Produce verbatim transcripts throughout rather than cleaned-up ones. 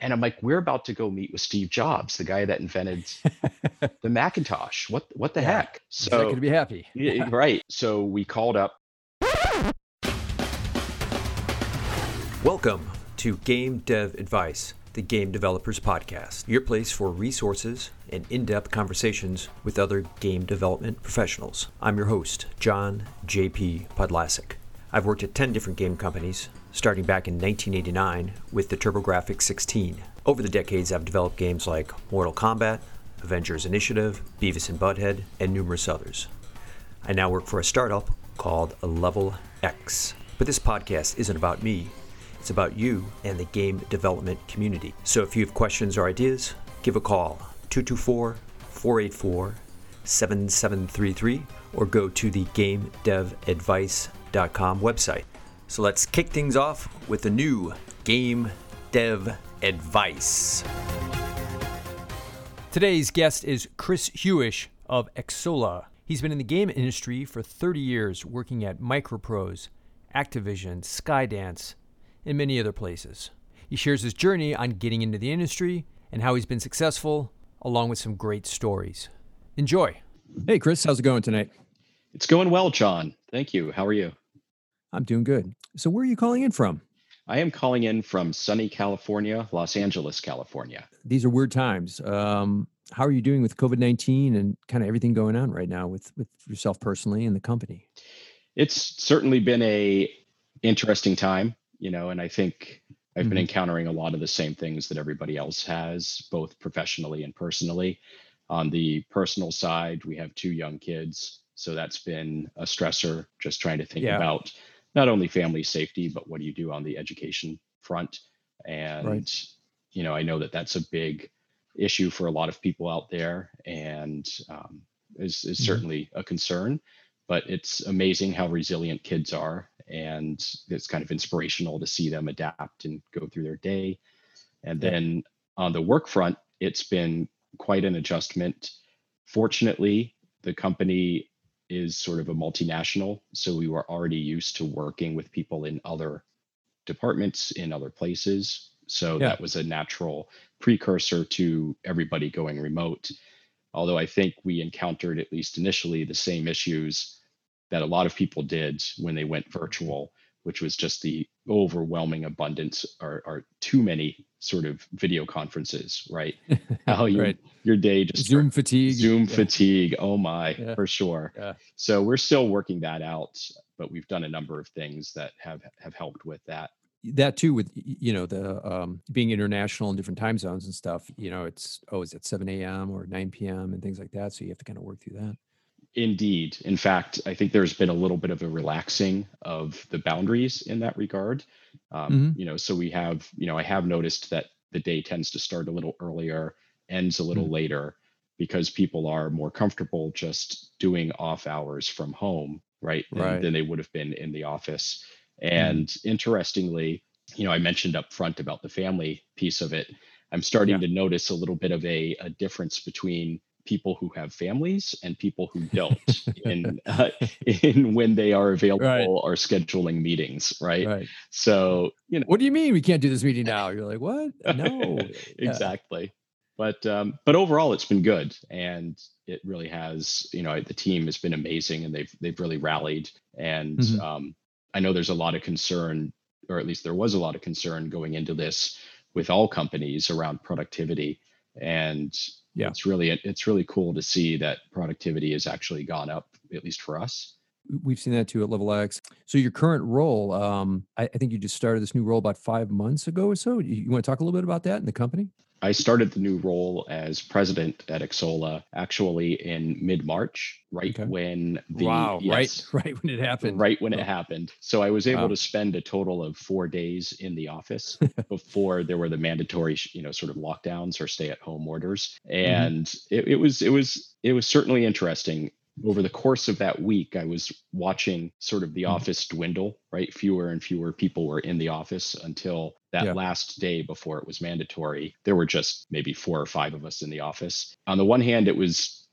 And I'm like, we're about to go meet with Steve Jobs, the guy that invented the Macintosh. What what the Yeah, heck? he's not going So to be happy. yeah, right. So we called up. Welcome to Game Dev Advice, the Game Developers Podcast, your place for resources and in-depth conversations with other game development professionals. I'm your host, John J P. Podlasic. I've worked at ten different game companies, starting back in nineteen eighty-nine with the TurboGrafx sixteen. Over the decades, I've developed games like Mortal Kombat, Avengers Initiative, Beavis and Butthead, and numerous others. I now work for a startup called Level X. But this podcast isn't about me. It's about you and the game development community. So if you have questions or ideas, give a call, two two four, four eight four, seven seven three three, or go to the game dev advice dot com website. So let's kick things off with the new Game Dev Advice. Today's guest is Chris Hewish of Xsolla. He's been in the game industry for thirty years, working at Microprose, Activision, Skydance, and many other places. He shares his journey on getting into the industry and how he's been successful, along with some great stories. Enjoy. Hey, Chris, how's it going tonight? It's going well, John. Thank you. How are you? I'm doing good. So where are you calling in from? I am calling in from sunny California, Los Angeles, California. These are weird times. Um, how are you doing with covid nineteen and kind of everything going on right now with, with yourself personally and the company? It's certainly been a interesting time, you know, and I think I've been Mhm. encountering a lot of the same things that everybody else has, both professionally and personally. On the personal side, we have two young kids, so that's been a stressor, just trying to think Yeah. about not only family safety, but what do you do on the education front? And, Right. you know, I know that that's a big issue for a lot of people out there and um, is, is Mhm. certainly a concern, but it's amazing how resilient kids are. And it's kind of inspirational to see them adapt and go through their day. And Yeah. then on the work front, it's been quite an adjustment. Fortunately, the company is sort of a multinational, so we were already used to working with people in other departments in other places. So Yeah. that was a natural precursor to everybody going remote. Although I think we encountered, at least initially, the same issues that a lot of people did when they went virtual, which was just the overwhelming abundance or, or too many sort of video conferences, right? How your Right. your day just Zoom fatigue. Zoom Yeah. fatigue. Oh my, Yeah. for sure. Yeah. So we're still working that out, but we've done a number of things that have have helped with that. That too, with y- you know the um, being international in different time zones and stuff. You know, it's oh, is it seven a m or nine p m and things like that. So you have to kind of work through that. Indeed. In fact, I think there's been a little bit of a relaxing of the boundaries in that regard. Um, Mm-hmm. you know, so we have, you know, I have noticed that the day tends to start a little earlier, ends a little later, because people are more comfortable just doing off hours from home, right? Than Right. than they would have been in the office. Mhm. And interestingly, you know, I mentioned up front about the family piece of it. I'm starting Yeah. to notice a little bit of a, a difference between people who have families and people who don't in uh, in when they are available Right. or scheduling meetings, right? Right. So, you know, What do you mean we can't do this meeting now? You're like, what? No. Yeah. exactly. But um, but overall, it's been good, and it really has. You know, the team has been amazing, and they've they've really rallied. And Mhm. um, I know there's a lot of concern, or at least there was a lot of concern going into this with all companies around productivity. And Yeah. it's really it's really cool to see that productivity has actually gone up, at least for us. We've seen that too at Level X. So your current role, um, I, I think you just started this new role about five months ago or so. You, you want to talk a little bit about that in the company? I started the new role as president at Xsolla actually in mid-March, right Okay. when the Wow. yes, Right. Right when it happened. right when it Oh, happened. So I was able wow. to spend a total of four days in the office before there were the mandatory, you know, sort of lockdowns or stay-at-home orders, Hmm. and it, it was it was it was certainly interesting. Over the course of that week, I was watching sort of the Hmm. office dwindle, right? Fewer and fewer people were in the office until that Yeah. last day before it was mandatory. There were just maybe four or five of us in the office. On the one hand, it was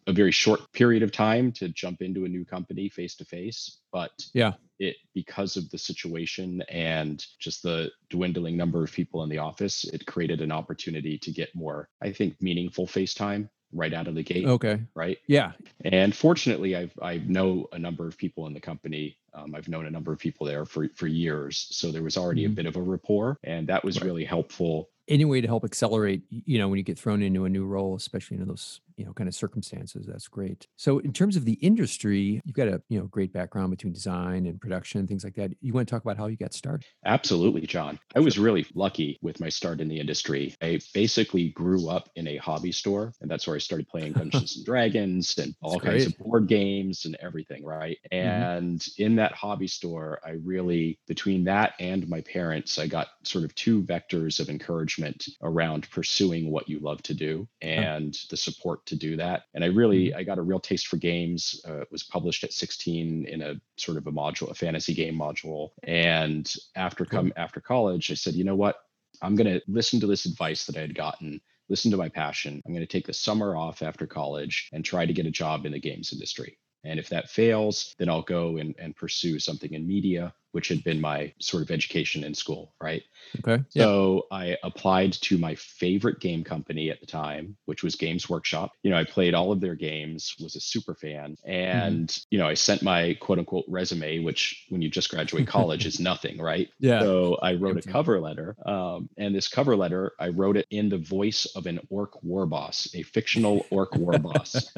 a very short period of time to jump into a new company face to face, but Yeah. it because of the situation and just the dwindling number of people in the office, it created an opportunity to get more, I think, meaningful face time right out of the gate. Okay. Right. Yeah. And fortunately, I've I know a number of people in the company. Um, I've known a number of people there for for years, so there was already a Mhm. bit of a rapport, and that was Right. really helpful. Any way to help accelerate, y- you know, when you get thrown into a new role, especially in those, you know, kind of circumstances, that's great. So in terms of the industry, you've got a, you know, great background between design and production, things like that. You want to talk about how you got started? Absolutely, John. I Sure. was really lucky with my start in the industry. I basically grew up in a hobby store, and that's where I started playing Dungeons and Dragons and That's all kinds of great. board games and everything, right? Hmm. And in that hobby store, I really, between that and my parents, I got sort of two vectors of encouragement around pursuing what you love to do Yeah. and the support to do that. And I really, Mhm. I got a real taste for games. Uh, it was published at sixteen in a sort of a module, a fantasy game module. And after Cool. come after college, I said, you know what? I'm going to listen to this advice that I had gotten, listen to my passion. I'm going to take the summer off after college and try to get a job in the games industry. And if that fails, then I'll go and, and pursue something in media, which had been my sort of education in school, right? Okay. Yeah. So I applied to my favorite game company at the time, which was Games Workshop. You know, I played all of their games, was a super fan. Hmm. And, you know, I sent my quote unquote resume, which when you just graduate college is nothing, right? Yeah. So I wrote a Empty. cover letter. Um, and this cover letter, I wrote it in the voice of an orc war boss, a fictional orc war boss.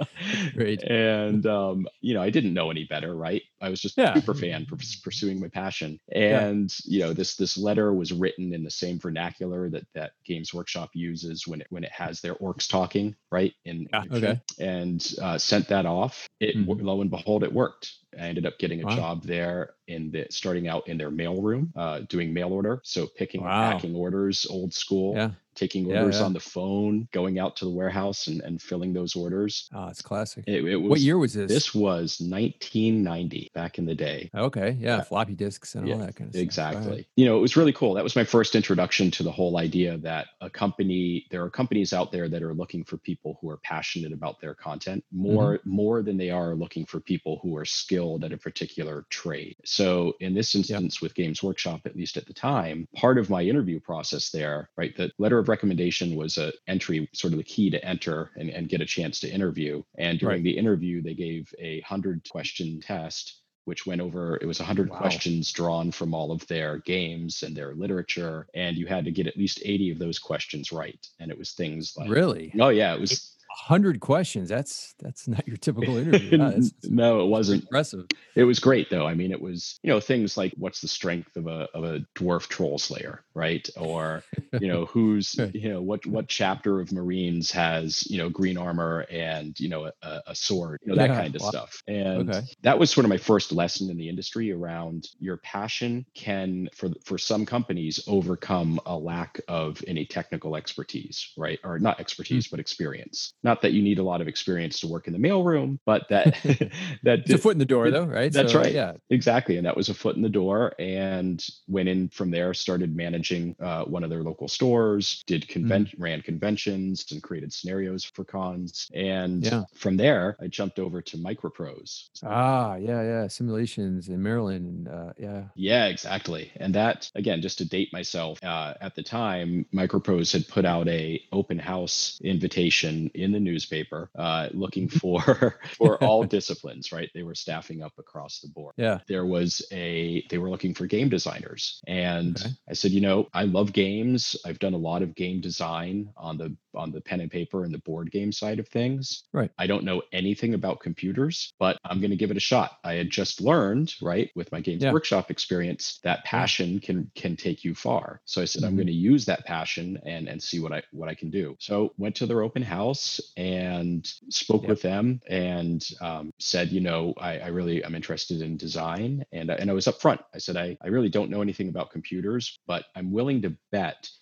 Great. And, um, you know, I didn't know any better, right? I was just a Yeah. super fan for pursuing my passion. Yeah. And, you know, this this letter was written in the same vernacular that that Games Workshop uses when it when it has their orcs talking, right? In Yeah. fiction. Okay. And uh, sent that off. It Mhm. lo and behold, it worked. I ended up getting a Wow. job there in the starting out in their mail room, uh, doing mail order. So picking and Wow. packing orders, old school, Yeah. taking Yeah. orders Yeah. on the phone, going out to the warehouse and, and filling those orders. Oh, it's classic. It, it What was year was this? this was nineteen ninety back in the day. Okay. Yeah. Yeah. Floppy disks and Yeah, all that kind of stuff. Right. exactly. You know, it was really cool. That was my first introduction to the whole idea that a company, there are companies out there that are looking for people who are passionate about their content more, more than they are looking for people who are skilled at a particular trade. So in this Yeah. instance with Games Workshop, at least at the time, part of my interview process there, right, the letter of recommendation was a entry, sort of the key to enter and, and get a chance to interview. And during Right. the interview, they gave a hundred question test which went over, it was one hundred Wow. questions drawn from all of their games and their literature. And you had to get at least eighty of those questions right. And it was things like, Really? oh, yeah, it was. A hundred questions. That's that's not your typical interview. Huh? That's, that's No, it pretty wasn't. impressive. It was great though. I mean, it was, you know, things like what's the strength of a of a dwarf troll slayer, right? Or, you know, who's, Right. you know, what what chapter of Marines has, you know, green armor and, you know, a, a sword, you know, that Yeah. kind of Wow. stuff. And Okay. that was sort of my first lesson in the industry around your passion can, for for some companies, overcome a lack of any technical expertise, right? Or not expertise, but experience. Not that you need a lot of experience to work in the mailroom, but that that It's a did, foot in the door, did- though, right? that's So, right. Yeah. Exactly. And that was a foot in the door, and went in from there, started managing uh, one of their local stores, did convention, ran conventions and created scenarios for cons. And Yeah. from there, I jumped over to Microprose. Ah, yeah, yeah. Simulations in Maryland. Uh, yeah. Yeah, exactly. And that, again, just to date myself, uh, at the time, Microprose had put out a open house invitation in the newspaper, uh, looking for for all disciplines. Right, they were staffing up across the board. Yeah. There was a they were looking for game designers, and Okay. I said, you know, I love games. I've done a lot of game design on the on the pen and paper and the board game side of things. Right. I don't know anything about computers, but I'm going to give it a shot. I had just learned, right, with my Games Yeah. Workshop experience, that passion can can take you far. So I said, I'm Mhm. going to use that passion and and see what I what I can do. So went to their open house and spoke Yep. with them, and um, said, you know, I, I really am interested in design, and and I was upfront. I said, I I really don't know anything about computers, but I'm willing to bet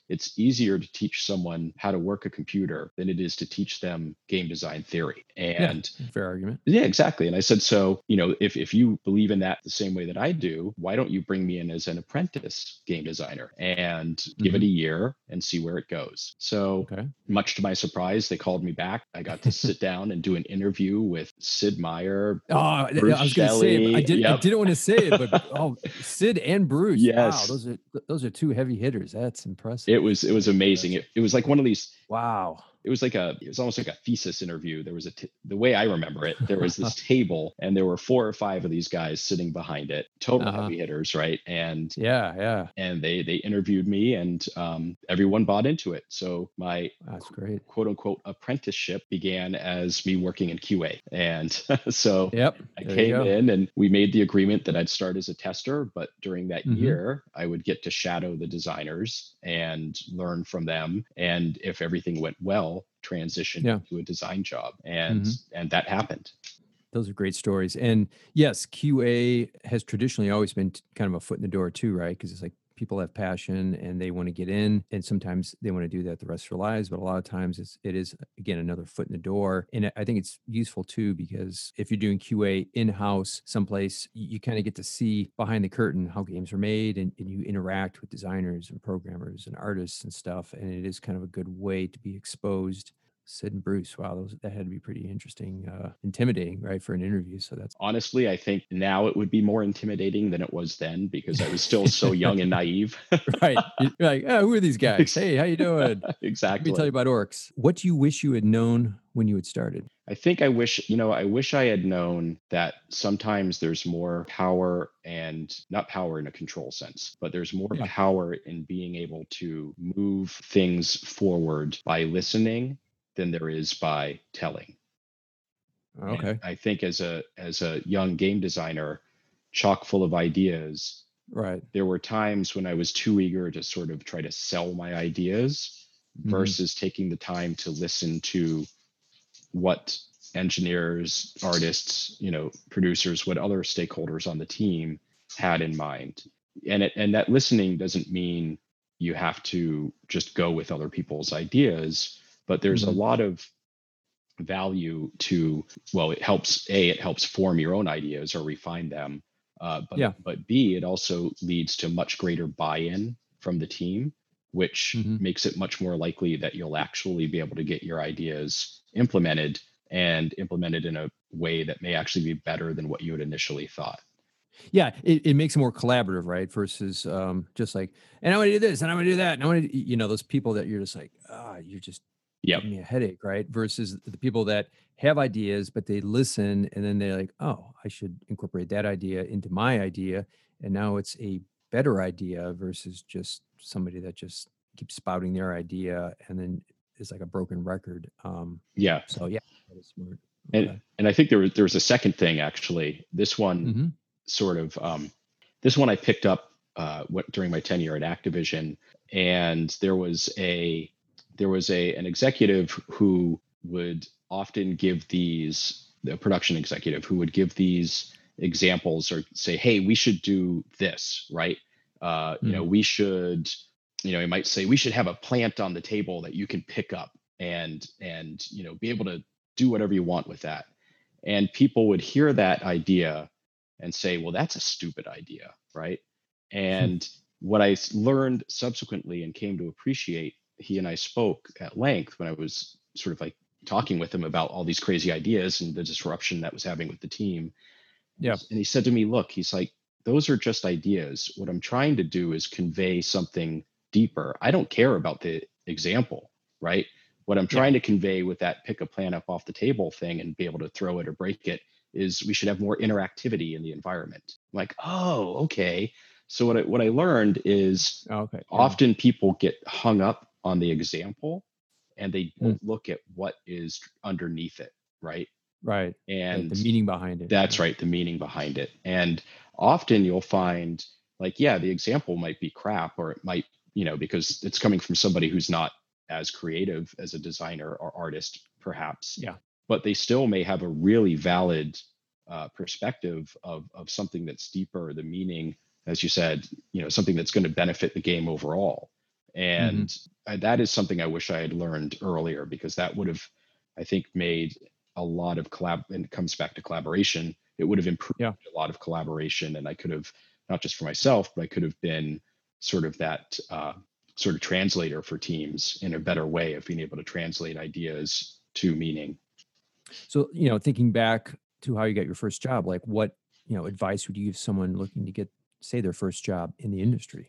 it's easier to teach someone how to work a computer than it is to teach them game design theory. And Yeah, fair argument. yeah, exactly. And I said, so, you know, if, if you believe in that the same way that I do, why don't you bring me in as an apprentice game designer and give Mhm. it a year and see where it goes? So Okay. much to my surprise, they called me back. I got to sit down and do an interview with Sid Meier, Oh, I Bruce was going to say, but I Shelley. did. I Yep. didn't want to say it, but oh, Sid and Bruce. Wow, Yes. those are those are two heavy hitters. That's impressive. It was it was That's amazing. impressive. It, it was like one of these. Wow. It was like a, it was almost like a thesis interview. There was a, t- the way I remember it, there was this table and there were four or five of these guys sitting behind it, total Uh-huh. heavy hitters, right? And Yeah, yeah, and they they interviewed me, and um, everyone bought into it. So my that's great. quote unquote apprenticeship began as me working in Q A, and so Yep. I there you came go. in and we made the agreement that I'd start as a tester, but during that Mhm. year, I would get to shadow the designers and learn from them. And if everything went well, transition Yeah. to a design job. And Mhm. and that happened. Those are great stories. And yes, Q A has traditionally always been t- kind of a foot in the door too, right? Because it's like people have passion and they want to get in, and sometimes they want to do that the rest of their lives. But a lot of times it's it is again another foot in the door. And I think it's useful too because if you're doing Q A in house someplace, you, you kind of get to see behind the curtain how games are made, and, and you interact with designers and programmers and artists and stuff. And it is kind of a good way to be exposed. Sid and Bruce. Wow, those that had to be pretty interesting, uh, intimidating, right, for an interview. So that's Honestly, I think now it would be more intimidating than it was then because I was still so young and naive. right. You're like, oh, who are these guys? Hey, how you doing? Let me Exactly. tell you about orcs. What do you wish you had known when you had started? I think I wish, you know, I wish I had known that sometimes there's more power, and not power in a control sense, but there's more Yeah. power in being able to move things forward by listening than there is by telling. And Okay. I think as a as a young game designer, chock full of ideas, Right. there were times when I was too eager to sort of try to sell my ideas Mhm. versus taking the time to listen to what engineers, artists, you know, producers, what other stakeholders on the team had in mind. And it, and that listening doesn't mean you have to just go with other people's ideas, but there's a Mhm. lot of value to, well, it helps, A, it helps form your own ideas or refine them. Uh, but Yeah. but B, it also leads to much greater buy-in from the team, which Mhm. makes it much more likely that you'll actually be able to get your ideas implemented, and implemented in a way that may actually be better than what you had initially thought. Yeah, it, it makes it more collaborative, right? Versus um, just like, and I want to do this, and I want to do that, and I want to, you know, those people that you're just like, ah, you're just Yep. giving me a headache, right? Versus the people that have ideas, but they listen, and then they're like, oh, I should incorporate that idea into my idea, and now it's a better idea versus just somebody that just keeps spouting their idea, and then is like a broken record. Um, Yeah. so yeah, that is smart. And Okay. and I think there was there was a second thing actually. This one Mm-hmm. sort of um, this one I picked up uh, what, during my tenure at Activision, and there was a there was a an executive who would often give these, the production executive who would give these examples or say, hey, we should do this, right? Uh, you know, we should, you know, he might say we should have a plant on the table that you can pick up and and you know be able to do whatever you want with that. And people would hear that idea and say, well, that's a stupid idea, right? And what I s- learned subsequently and came to appreciate, he and I spoke at length when I was sort of like talking with him about all these crazy ideas and the disruption that was having with the team. Yeah. And he said to me, look, he's like, those are just ideas. What I'm trying to do is convey something deeper. I don't care about the example, right? What I'm Yeah. trying to convey with that pick a plan up off the table thing and be able to throw it or break it is we should have more interactivity in the environment. I'm like, oh, okay. So what I, what I learned is Okay. Yeah. often people get hung up on the example and they Mm. don't look at what is underneath it, right? Right. Right. And The meaning behind it. that's Yeah. right, the meaning behind it. And often you'll find, like, yeah, the example might be crap, or it might, you know, because it's coming from somebody who's not as creative as a designer or artist, perhaps. Yeah. But they still may have a really valid uh, perspective of of something that's deeper, the meaning, as you said, you know, something that's going to benefit the game overall. And I, that is something I wish I had learned earlier, because that would have, I think, made a lot of collab, and it comes back to collaboration. It would have improved Yeah. a lot of collaboration, and I could have, not just for myself, but I could have been sort of that uh, sort of translator for teams in a better way of being able to translate ideas to meaning. So, you know, thinking back to how you got your first job, like what, you know, advice would you give someone looking to get, say, their first job in the industry?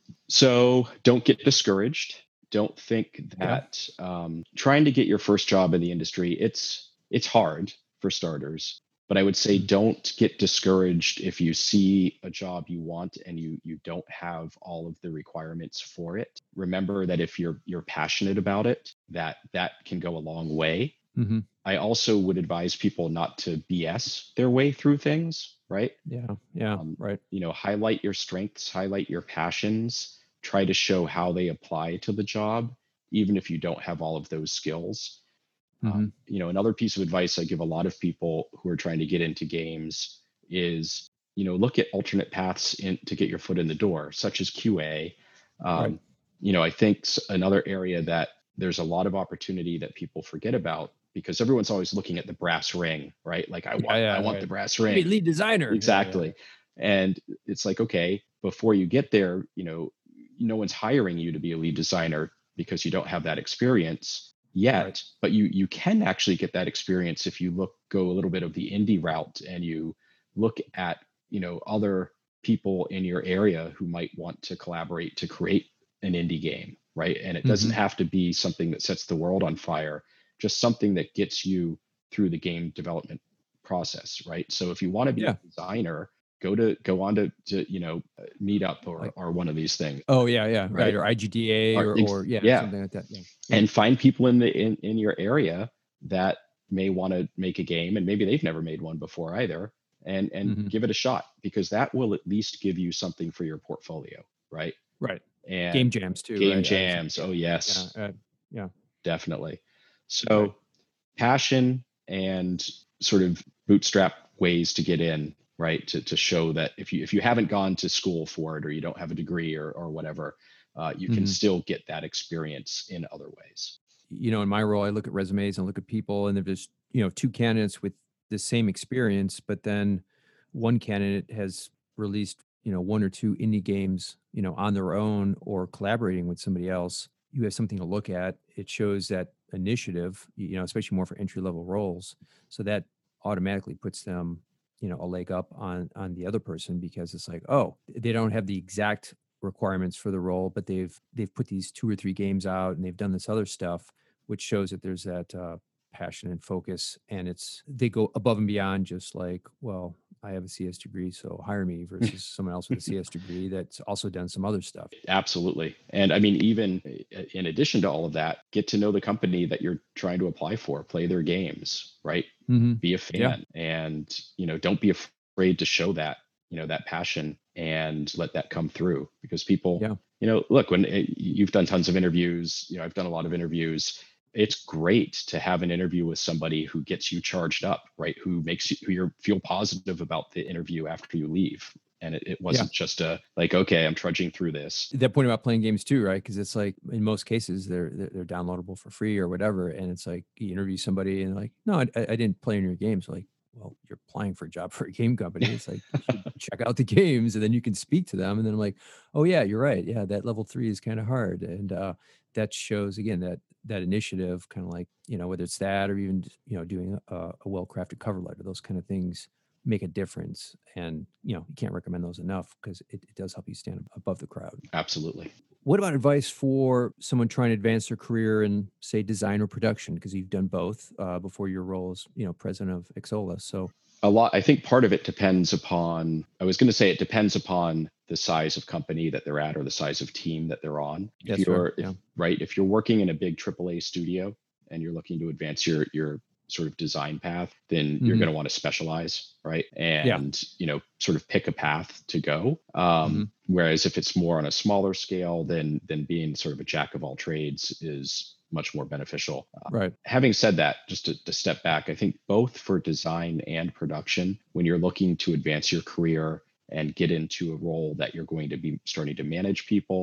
So don't get discouraged. Don't think that um, trying to get your first job in the industry, it's it's hard for starters. But I would say don't get discouraged if you see a job you want and you you don't have all of the requirements for it. Remember that if you're you're passionate about it, that that can go a long way. Mm-hmm. I also would advise people not to B S their way through things, right? Yeah. Yeah. Um, right. You know, highlight your strengths, highlight your passions, try to show how they apply to the job, even if you don't have all of those skills. Mm-hmm. Um, you know, another piece of advice I give a lot of people who are trying to get into games is, you know, look at alternate paths in to get your foot in the door, such as Q A. Um, Right. You know, I think s- another area that there's a lot of opportunity that people forget about, because everyone's always looking at the brass ring, right? Like I Yeah, want, yeah, I want right. the brass Be ring. lead designer. Yeah, yeah, Exactly. And it's like, okay, before you get there, you know, no one's hiring you to be a lead designer because you don't have that experience yet. Right. But you you can actually get that experience if you look go a little bit of the indie route, and you look at, you know, other people in your area who might want to collaborate to create an indie game, right? And it doesn't Mhm. have to be something that sets the world on fire, just something that gets you through the game development process, right? So if you want to be Yeah. a designer, go to go on to, to you know, uh, Meetup or Like- or one of these things, Oh yeah, yeah, right. Right. Or I G D A Or or, ex- or yeah, yeah. something like that. Yeah. Yeah. and find people in the in, in your area that may want to make a game, and maybe they've never made one before either, and and Mhm. give it a shot, because that will at least give you something for your portfolio, right? Right. And Game jams too. game right? I- jams, oh yes, Yeah. Uh, yeah. definitely. So Right. passion and sort of bootstrap ways to get in, right? To to show that if you if you haven't gone to school for it, or you don't have a degree or or whatever, uh, you can Mhm. still get that experience in other ways. You know, in my role, I look at resumes and look at people, and there's, you know, two candidates with the same experience, but then one candidate has released, you know, one or two indie games, you know, on their own or collaborating with somebody else. You have something to look at. It shows that initiative, you know, especially more for entry level roles. So that automatically puts them, you know, a leg up on on the other person, because it's like, oh, they don't have the exact requirements for the role, but they've they've put these two or three games out and they've done this other stuff, which shows that there's that uh, passion and focus, and it's they go above and beyond just like, well, I have a C S degree, so hire me, versus someone else with a C S degree that's also done some other stuff. Absolutely. And I mean, even uh, in addition to all of that, get to know the company that you're trying to apply for, play their games, right? Mm-hmm. Be a fan, and, you know, don't be afraid to show that, you know, that passion, and let that come through, because people, Yeah. you know, look, when it, you've done tons of interviews, you know, I've done a lot of interviews. It's great to have an interview with somebody who gets you charged up, right? Who makes you who you feel positive about the interview after you leave. And it, it wasn't just a like, okay, I'm trudging through this. That point about playing games too, right? Because it's like in most cases they're, they're they're downloadable for free or whatever, and it's like you interview somebody and like, no, I, I didn't play in your games. Like, well, you're applying for a job for a game company. It's like you should check out the games, and then you can speak to them. And then I'm like, oh yeah, you're right. Yeah, that level three is kind of hard, and uh, that shows again that that initiative, kind of like, you know, whether it's that or even, you know, doing a, a well crafted cover letter, those kind of things make a difference. And, you know, you can't recommend those enough, because it, it does help you stand above the crowd. Absolutely. What about advice for someone trying to advance their career in, say, design or production? Because you've done both uh, before your role as, you know, president of Xsolla. So A lot, I think part of it depends upon, I was going to say it depends upon the size of company that they're at, or the size of team that they're on. If That's you're, fair, yeah. if, right, if you're working in a big triple A studio and you're looking to advance your your sort of design path, then you're Mhm. going to want to specialize, right? And, you know, sort of pick a path to go. Um, Mhm. Whereas if it's more on a smaller scale, then then being sort of a jack of all trades is much more beneficial. Uh, Right. Having said that, just to, to step back, I think both for design and production, when you're looking to advance your career and get into a role that you're going to be starting to manage people,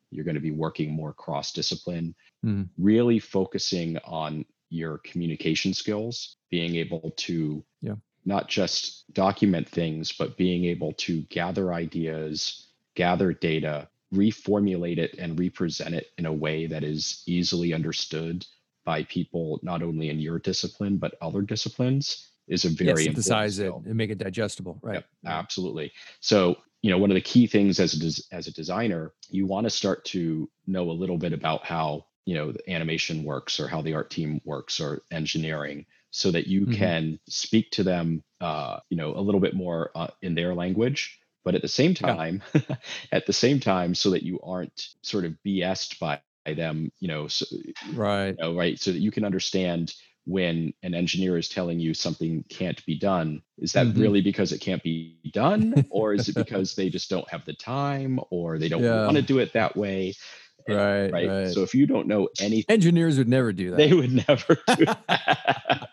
You're going to be working more cross-discipline, Mm. really focusing on your communication skills, being able to Yeah. not just document things, but being able to gather ideas, gather data, reformulate it, and represent it in a way that is easily understood by people not only in your discipline, but other disciplines is a Yeah, very important synthesize it skill. and make it digestible. Right. Yep, Right. absolutely. So, you know, one of the key things as a des- as a designer, you want to start to know a little bit about how, you know, the animation works or how the art team works or engineering, so that you Mhm. can speak to them, uh, you know, a little bit more uh, in their language. But at the same Yeah. time, at the same time, so that you aren't sort of B S'd by them, you know, so, Right. you know, right, so that you can understand when an engineer is telling you something can't be done, is that Mhm. really because it can't be done? Or is it because they just don't have the time or they don't want to Yeah. do it that way? And, Right. right. Right. So if you don't know anything, Engineers would never do they that. would never do that.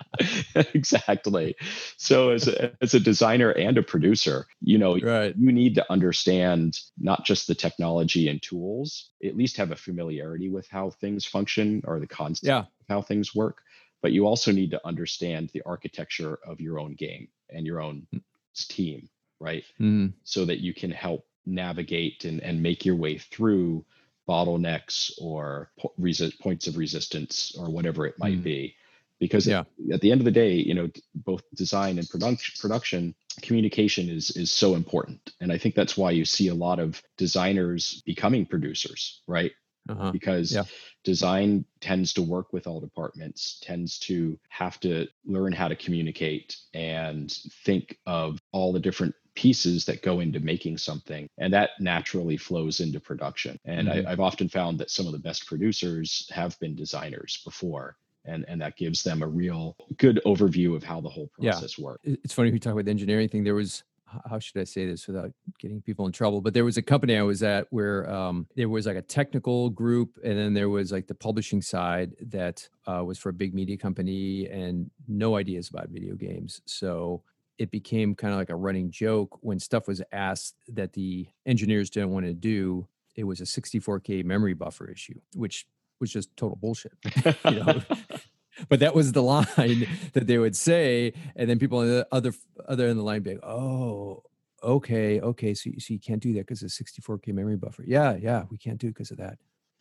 Exactly. So as a, as a designer and a producer, you know, Right. you need to understand not just the technology and tools, at least have a familiarity with how things function or the concept Yeah. of how things work, but you also need to understand the architecture of your own game and your own team, right? Mm. So that you can help navigate and, and make your way through bottlenecks or po- resi- points of resistance or whatever it might Mm. be. Because Yeah. at the end of the day, you know, both design and production, production communication is is so important. And I think that's why you see a lot of designers becoming producers, right? Uh-huh. Because Yeah. design tends to work with all departments, tends to have to learn how to communicate and think of all the different pieces that go into making something. And that naturally flows into production. And Mhm. I, I've often found that some of the best producers have been designers before. And, and that gives them a real good overview of how the whole Yeah. process works. It- It's funny we talk about the engineering thing. There was, h- how should I say this without getting people in trouble? But there was a company I was at where um, there was like a technical group, and then there was like the publishing side that uh, was for a big media company and no ideas about video games. So it became kind of like a running joke when stuff was asked that the engineers didn't want to do. It was a sixty-four K memory buffer issue, which was just total bullshit. You know, but that was the line that they would say, and then people on the other other end of the line be like, "Oh, okay, okay, so you, so you can't do that because of sixty-four K memory buffer." Yeah, yeah, we can't do it because of that.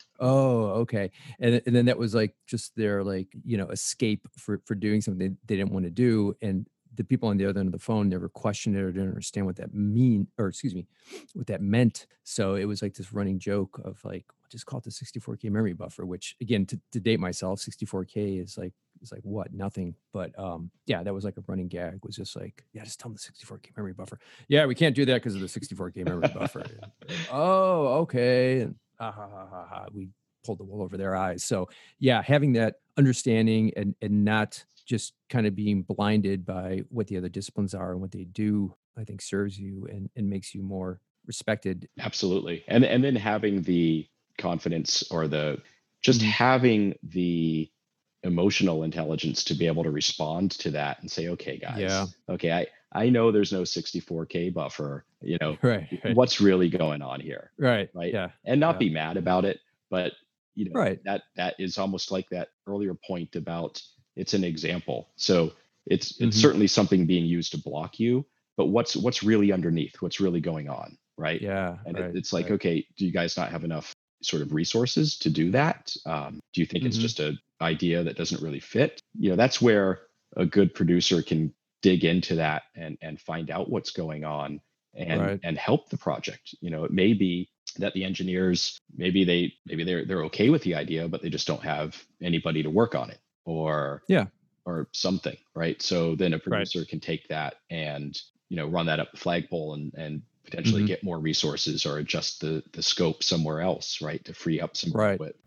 Oh, okay, and and then that was like just their like you know escape for for doing something they, they didn't want to do, and the people on the other end of the phone never questioned it or didn't understand what that mean or excuse me, what that meant. So it was like this running joke of like just call it the sixty-four K memory buffer, which again to, to date myself, sixty-four K is like is like what nothing. But um yeah, that was like a running gag. Was just like yeah, just tell them the sixty-four K memory buffer. Yeah, we can't do that because of the sixty-four K memory buffer. Like, oh, okay. And ha ha ha ha ha. We pulled the wool over their eyes. So yeah, having that understanding and and not just kind of being blinded by what the other disciplines are and what they do, I think serves you and, and makes you more respected. Absolutely. And and then having the confidence or the just Mhm. having the emotional intelligence to be able to respond to that and say, okay, Yeah. guys, okay, I I know there's no sixty-four K buffer, you know, Right. Right. what's really going on here, Right. right? Yeah. And not Yeah. be mad about it, but you know, Right. that that is almost like that earlier point about it's an example. So it's it's Mhm. certainly something being used to block you, but what's what's really underneath, what's really going on, right? Yeah. And it, Right. it's like, Right. okay, do you guys not have enough sort of resources to do that? Um, do you think it's Mhm. just a idea that doesn't really fit? You know, that's where a good producer can dig into that and and find out what's going on and Right. and help the project. You know, it may be that the engineers maybe they maybe they're they're okay with the idea, but they just don't have anybody to work on it or Yeah. or something, right? So then a Right. producer can take that and you know run that up the flagpole and and potentially Mhm. get more resources or adjust the the scope somewhere else, right, to free up some Right. bandwidth.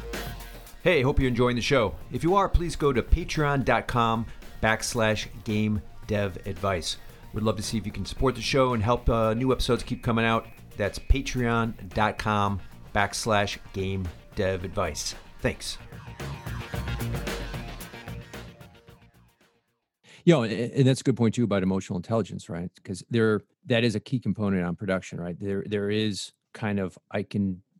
Hey, hope you're enjoying the show. If you are, please go to patreon.com backslash game dev advice. We'd love to see if you can support the show and help uh, new episodes keep coming out. That's patreon.com backslash game dev advice. Thanks. You know, and, and that's a good point too about emotional intelligence, right? Because there that is a key component on production, right? There there is kind of I can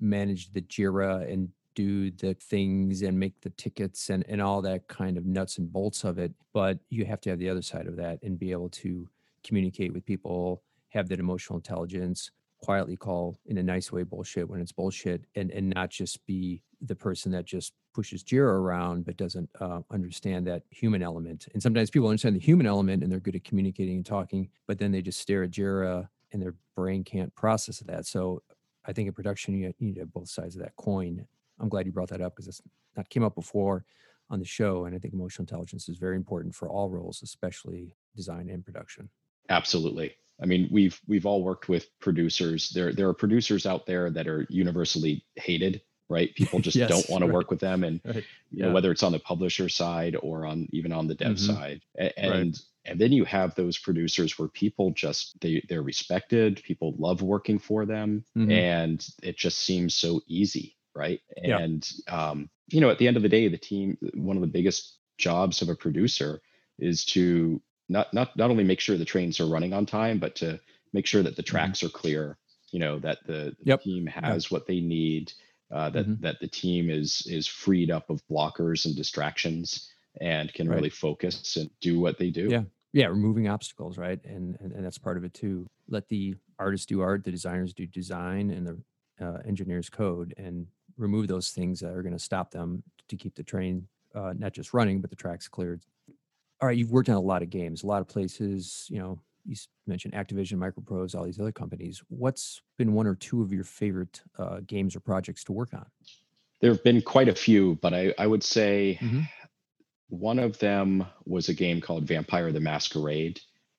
manage the Jira and do the things and make the tickets and, and all that kind of nuts and bolts of it. But you have to have the other side of that and be able to communicate with people, have that emotional intelligence, quietly call in a nice way bullshit when it's bullshit, and and not just be the person that just pushes Jira around but doesn't uh, understand that human element. And sometimes people understand the human element and they're good at communicating and talking, but then they just stare at Jira and their brain can't process that. So I think in production you, you need to have both sides of that coin. I'm glad you brought that up because it's not came up before on the show, and I think emotional intelligence is very important for all roles, especially design and production. Absolutely. I mean, we've we've all worked with producers. There there are producers out there that are universally hated, right? People just Yes, don't want to right, work with them, and right. you know Yeah. whether it's on the publisher side or on even on the dev hmm side. A- Right. And and then you have those producers where people just they they're respected, people love working for them, hmm and it just seems so easy, right? Yeah. And um, you know, at the end of the day, the team, one of the biggest jobs of a producer is to not not not only make sure the trains are running on time, but to make sure that the hmm tracks are clear. You know that the, the Yep. team Yeah. has what they need. Uh, that hmm that the team is is freed up of blockers and distractions and can Right. really focus and do what they do. Yeah. Yeah. Removing obstacles, right? And, and and that's part of it too. Let the artists do art, the designers do design, and the uh, engineers code, and remove those things that are going to stop them to keep the train uh, not just running, but the tracks cleared. All right, you've worked on a lot of games, a lot of places. You know, you s- mentioned Activision, Microprose, all these other companies. What's been one or two of your favorite uh, games or projects to work on? There have been quite a few, but I, I would say hmm one of them was a game called Vampire the Masquerade.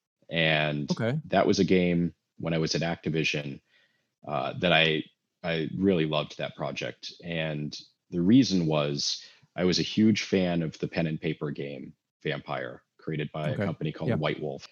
And Okay. that was a game when I was at Activision uh, that I I really loved that project. And the reason was I was a huge fan of the pen and paper game Vampire, created by a Okay. company called Yeah. White Wolf.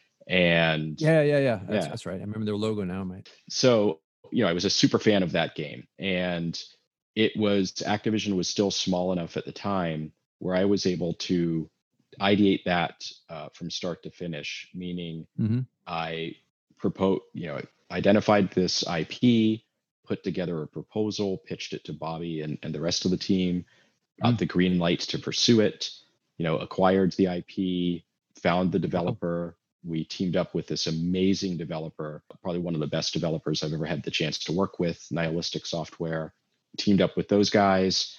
And Yeah. Yeah. Yeah. That's yeah, that's right. I remember their logo now, mate. so you know, I was a super fan of that game, and it was Activision was still small enough at the time where I was able to ideate that uh, from start to finish, meaning hmm I proposed, you know, identified this I P, put together a proposal, pitched it to Bobby and, and the rest of the team, got mm the green light to pursue it, you know, acquired the I P, found the Wow. developer. We teamed up with this amazing developer, probably one of the best developers I've ever had the chance to work with, Nihilistic Software. Teamed up with those guys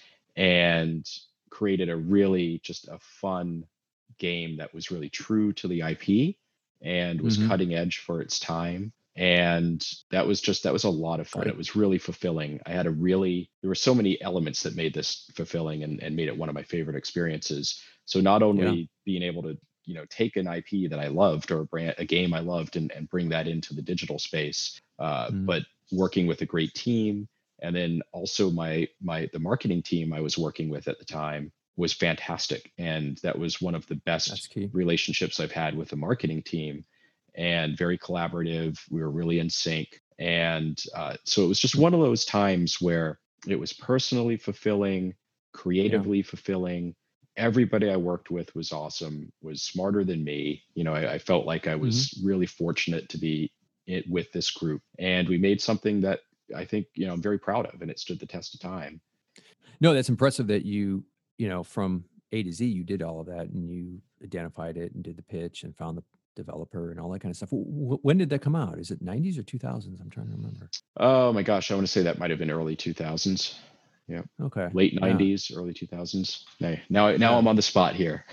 and created a really just a fun game that was really true to the I P and was hmm cutting edge for its time. And that was just that was a lot of fun. Great. It was really fulfilling. I had a really there were so many elements that made this fulfilling and, and made it one of my favorite experiences. So not Yeah. only being able to, you know, take an I P that I loved or a brand a game I loved and, and bring that into the digital space, uh, hmm but working with a great team. And then also my my the marketing team I was working with at the time was fantastic. And that was one of the That's best key. relationships I've had with the marketing team, and very collaborative. We were really in sync. And uh, so it was just Mm. one of those times where it was personally fulfilling, Yeah. creatively fulfilling. Everybody I worked with was awesome, was smarter than me. You know, I, I felt like I hmm was really fortunate to be it with this group. And we made something that I think, you know, I'm very proud of, and it stood the test of time. No, that's impressive that you, you know, from A to Z, you did all of that and you identified it and did the pitch and found the developer and all that kind of stuff. W- w- when did that come out? Is it nineties or two thousands? I'm trying to remember. Oh my gosh, I want to say that might have been early two thousands. Yeah. Okay. Late Yeah. nineties, early two thousands. Now, now, now Yeah. I'm on the spot here.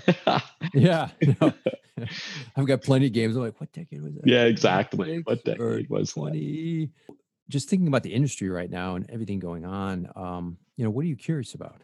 Yeah. No. I've got plenty of games. I'm like, what decade was that? Yeah, exactly. ninety-six What or decade was that? twenty? Just thinking about the industry right now and everything going on, um, you know, what are you curious about?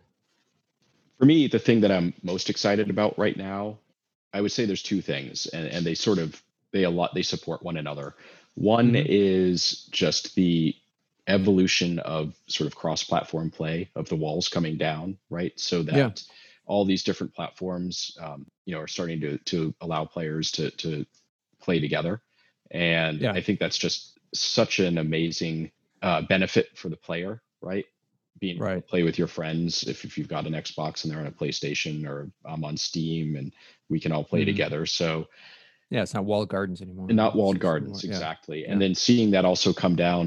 For me, the thing that I'm most excited about right now, I would say there's two things, and, and they sort of they a lot they support one another. One hmm is just the evolution of sort of cross-platform play of the walls coming down, right? So Yeah. that all these different platforms, um, you know, are starting to to allow players to to play together, and Yeah. I think that's just such an amazing uh, benefit for the player, right? Being able to Right. play with your friends if, if you've got an Xbox and they're on a PlayStation, or I'm on Steam and we can all play hmm together. So Yeah. It's not walled gardens anymore, and right? not It's walled just more, gardens, yeah. exactly. And Yeah. then seeing that also come down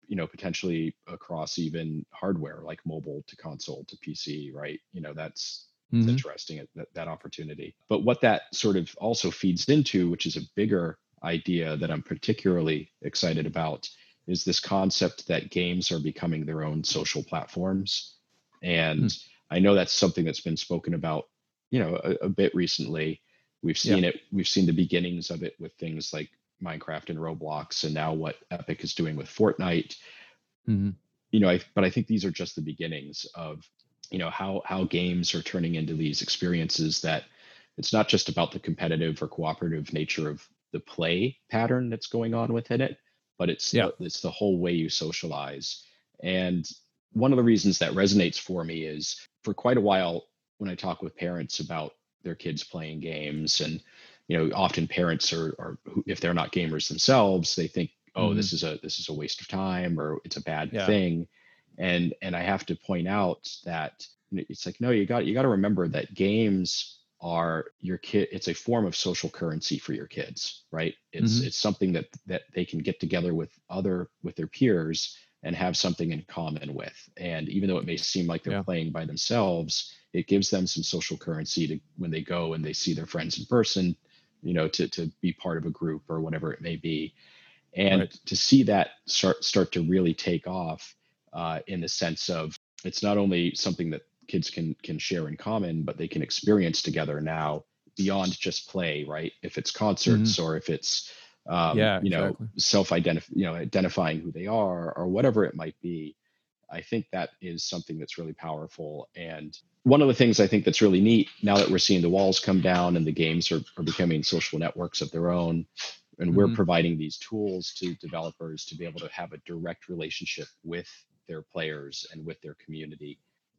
you know, potentially across even hardware like mobile to console to P C, right? You know, that's it's Hmm. interesting that that opportunity. But what that sort of also feeds into, which is a bigger idea that I'm particularly excited about, is this concept that games are becoming their own social platforms. And I know that's something that's been spoken about, you know, a, a bit recently. We've Yeah. seen it, we've seen the beginnings of it with things like Minecraft and Roblox, and now what Epic is doing with Fortnite. Hmm. You know, I, but I think these are just the beginnings of, you know, how how games are turning into these experiences that it's not just about the competitive or cooperative nature of the play pattern that's going on within it, but it's Yeah. the it's the whole way you socialize. And one of the reasons that resonates for me is for quite a while when I talk with parents about their kids playing games, and you know, often parents are, are who- if they're not gamers themselves, they think, oh, Hmm. this is a this is a waste of time or it's a bad Yeah. thing. And and I have to point out that it's like, no, you got you got to remember that games are your kid, it's a form of social currency for your kids, right? It's Hmm. it's something that that they can get together with other with their peers and have something in common with. And even though it may seem like they're Yeah. playing by themselves, it gives them some social currency to when they go and they see their friends in person, you know, to to be part of a group or whatever it may be. And Right. to see that start start to really take off, uh, in the sense of it's not only something that kids can can share in common, but they can experience together now beyond just play, right? If it's Hmm. concerts or if it's um, Yeah, you know, exactly. self-identify, you know, identifying who they are or whatever it might be. I think that is something that's really powerful. And one of the things I think that's really neat now that we're seeing the walls come down and the games are, are becoming social networks of their own, and we're Hmm. providing these tools to developers to be able to have a direct relationship with their players and with their community.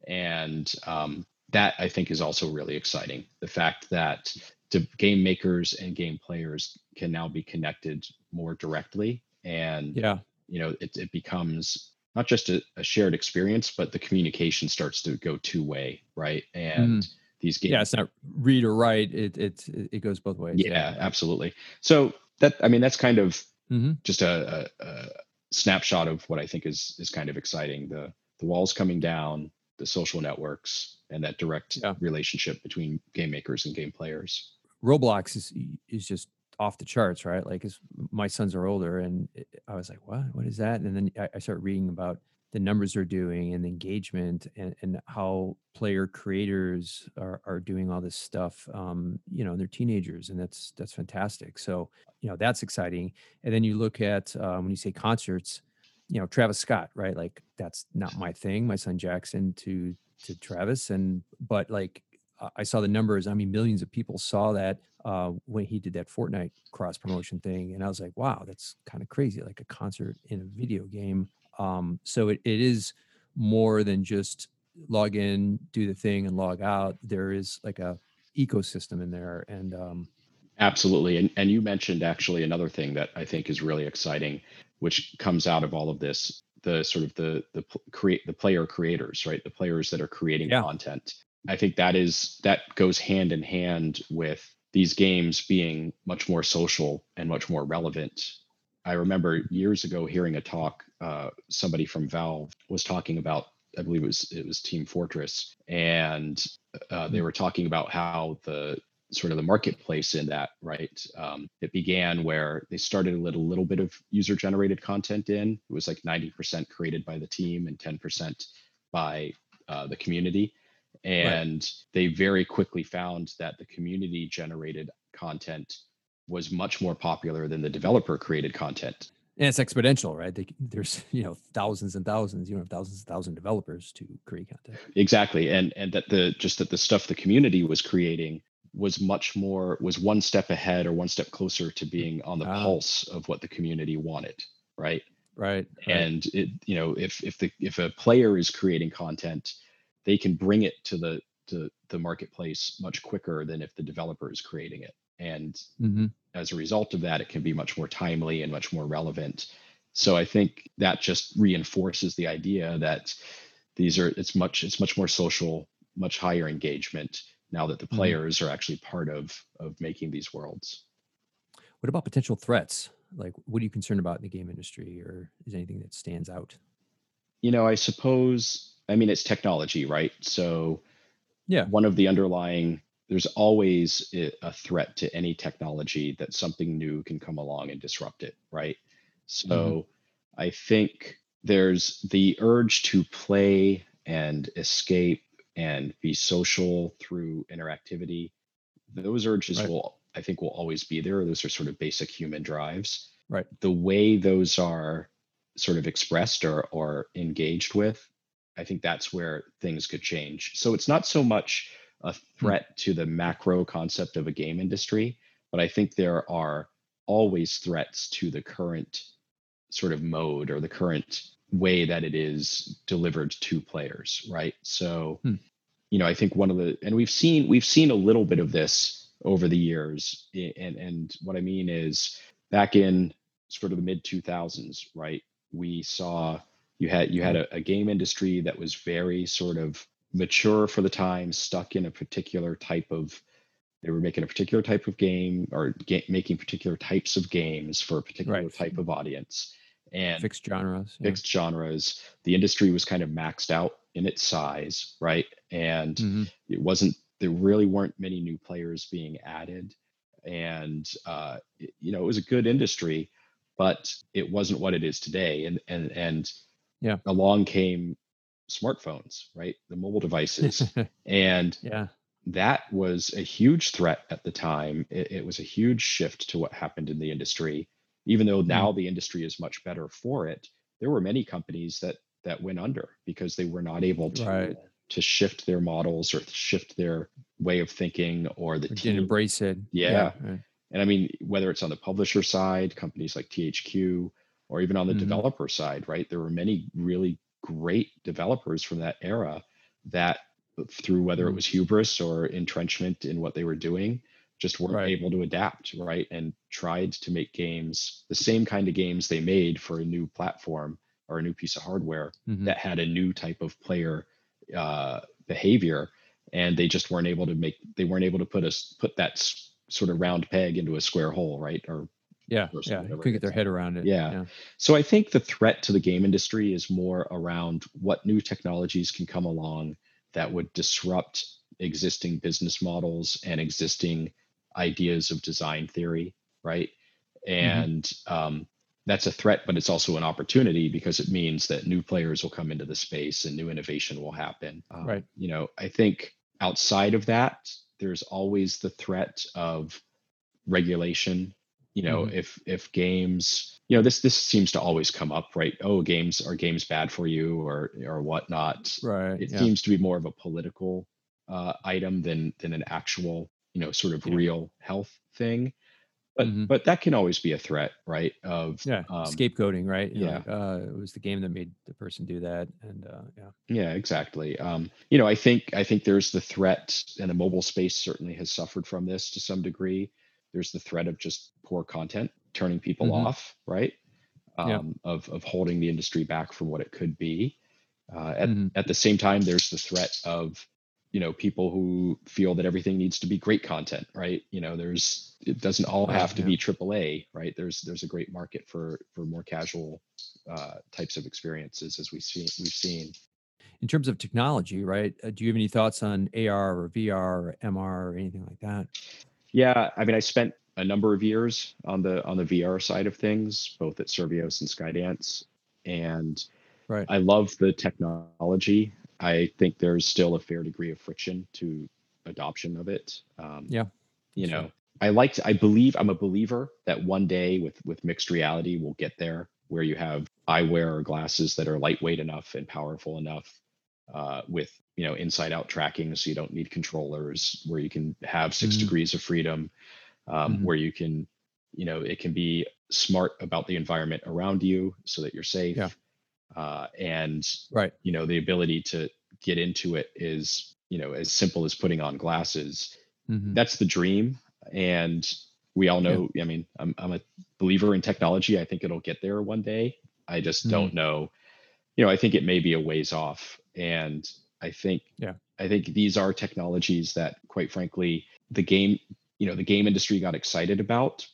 And um, that I think is also really exciting. The fact that the game makers and game players can now be connected more directly, and Yeah. you know, it, it becomes not just a, a shared experience, but the communication starts to go two way, right? Hmm. And these Yeah. games, It's not read or write. It it it goes both ways. Yeah. yeah, Right. absolutely. So that, I mean, that's kind of Hmm. just a, a, a snapshot of what I think is is kind of exciting. The the walls coming down, the social networks, and that direct Yeah. relationship between game makers and game players. Roblox is is just off the charts, right? Like, 'cause my sons are older, and it, I was like, "What? What is that?" And then I, I started reading about the numbers they're doing and the engagement and, and how player creators are, are doing all this stuff. Um, you know, they're teenagers, and that's that's fantastic. So, you know, that's exciting. And then you look at um, when you say concerts, you know, Travis Scott, right? Like, that's not my thing. My son Jackson to to Travis, and but like uh, I saw the numbers. I mean, millions of people saw that uh, when he did that Fortnite cross promotion thing, and I was like, wow, that's kind of crazy, like a concert in a video game. Um, so it, it is more than just log in, do the thing, and log out. There is like a ecosystem in there, and um, Absolutely. And and you mentioned actually another thing that I think is really exciting, which comes out of all of this, the sort of the the pl- create the player creators, right? The players that are creating yeah, content. I think that is that goes hand in hand with these games being much more social and much more relevant. I remember years ago hearing a talk, uh, somebody from Valve was talking about, I believe it was it was Team Fortress, and uh, they mm, were talking about how the sort of the marketplace in that, right? Um, it began where they started with a little bit of user generated content in. It was like ninety percent created by the team and ten percent by uh, the community. right. And they very quickly found that the community generated content was much more popular than the developer created content. And it's exponential, right? They, there's you know thousands and thousands, you know, thousands and thousands of developers to create content. Exactly. And and that the just that the stuff the community was creating was much more was one step ahead or one step closer to being on the Ah, pulse of what the community wanted, right? right, right. And it, you know, if if the if a player is creating content, they can bring it to the to the marketplace much quicker than if the developer is creating it. And Hmm. as a result of that, it can be much more timely and much more relevant. So I think that just reinforces the idea that these are it's much it's much more social, much higher engagement now that the Hmm. players are actually part of of making these worlds. What about potential threats? Like, what are you concerned about in the game industry, or is anything that stands out? You know, I suppose, I mean, it's technology, right? So Yeah. one of the underlying, there's always i- a threat to any technology that something new can come along and disrupt it, right? Hmm. So I think there's the urge to play and escape and be social through interactivity. Those urges Right. will, I think, will always be there. Those are sort of basic human drives. Right. The way those are sort of expressed or or engaged with, I think that's where things could change. So it's not so much a Hmm. threat to the macro concept of a game industry, but I think there are always threats to the current sort of mode or the current way that it is delivered to players, right? So Hmm. you know, I think one of the, and we've seen we've seen a little bit of this over the years, i- and and what I mean is back in sort of the mid two thousands, right? We saw you had you had Yeah. a, a game industry that was very sort of mature for the time, stuck in a particular type of, they were making a particular type of game or ga- making particular types of games for a particular Right. type of audience. And Fixed genres. Yeah. fixed genres. The industry was kind of maxed out in its size, right? And Hmm. it wasn't, there really weren't many new players being added. And, uh, it- you know, it was a good industry, but it wasn't what it is today. And, and, and Yeah. along came smartphones, right? The mobile devices. And Yeah. that was a huge threat at the time. It, it was a huge shift to what happened in the industry. Even though Mm. now the industry is much better for it, there were many companies that that went under because they were not able Right. to to shift their models or shift their way of thinking or the Or didn't team. embrace it. Yeah. Yeah, Right. and I mean whether it's on the publisher side, companies like T H Q, or even on the Hmm. developer side, right? There were many really great developers from that era that through whether it Mm. was hubris or entrenchment in what they were doing, just weren't Right. able to adapt, right? And tried to make games, the same kind of games they made for a new platform or a new piece of hardware Hmm. that had a new type of player uh, behavior, and they just weren't able to make, they weren't able to put us put that s- sort of round peg into a square hole, right? Or Yeah. or Yeah. You whatever couldn't it get their is. head around it. Yeah. Yeah. So I think the threat to the game industry is more around what new technologies can come along that would disrupt existing business models and existing ideas of design theory, right? Hmm. And um, that's a threat, but it's also an opportunity because it means that new players will come into the space and new innovation will happen. Um, Right. you know, I think outside of that, there's always the threat of regulation. You know, Hmm. if if games, you know, this this seems to always come up, right? Oh, games, are games bad for you or or whatnot. Right. It Yeah. seems to be more of a political uh, item than than an actual, you know, sort of Yeah. real health thing. But Hmm. but that can always be a threat, right? Of Yeah. um, Scapegoating, right? You know, yeah, like, uh, it was the game that made the person do that. And uh, yeah. yeah, exactly. Um, you know, I think I think there's the threat, and the mobile space certainly has suffered from this to some degree. There's the threat of just poor content turning people Hmm. off, right? Yeah. Um, of of holding the industry back from what it could be. Uh, at Hmm. at the same time, there's the threat of, you know, people who feel that everything needs to be great content, right? You know, there's, it doesn't all Oh, have to yeah. be triple A, right? There's there's a great market for for more casual uh, types of experiences, as we see we've seen. In terms of technology, right? Uh, do you have any thoughts on A R or V R or M R or anything like that? Yeah, I mean, I spent a number of years on the on the V R side of things, both at Servios and Skydance, and Right. I love the technology. I think there's still a fair degree of friction to adoption of it. Um, Yeah. you That's fair. know, I like to, I believe, I'm a believer that one day with with mixed reality we'll get there where you have eyewear or glasses that are lightweight enough and powerful enough uh, with, you know, inside out tracking, so you don't need controllers, where you can have six Hmm. degrees of freedom, um, Hmm. where you can, you know, it can be smart about the environment around you so that you're Yeah. safe, uh, and Right. you know the ability to get into it is, you know, as simple as putting on glasses. Hmm. That's the dream, and we all Yeah. know, I mean, i'm, I'm a believer in technology. I think it'll get there one day. I just Hmm. don't know, you know, I think it may be a ways off. And I think Yeah. I think these are technologies that, quite frankly, the game, you know, the game industry got excited about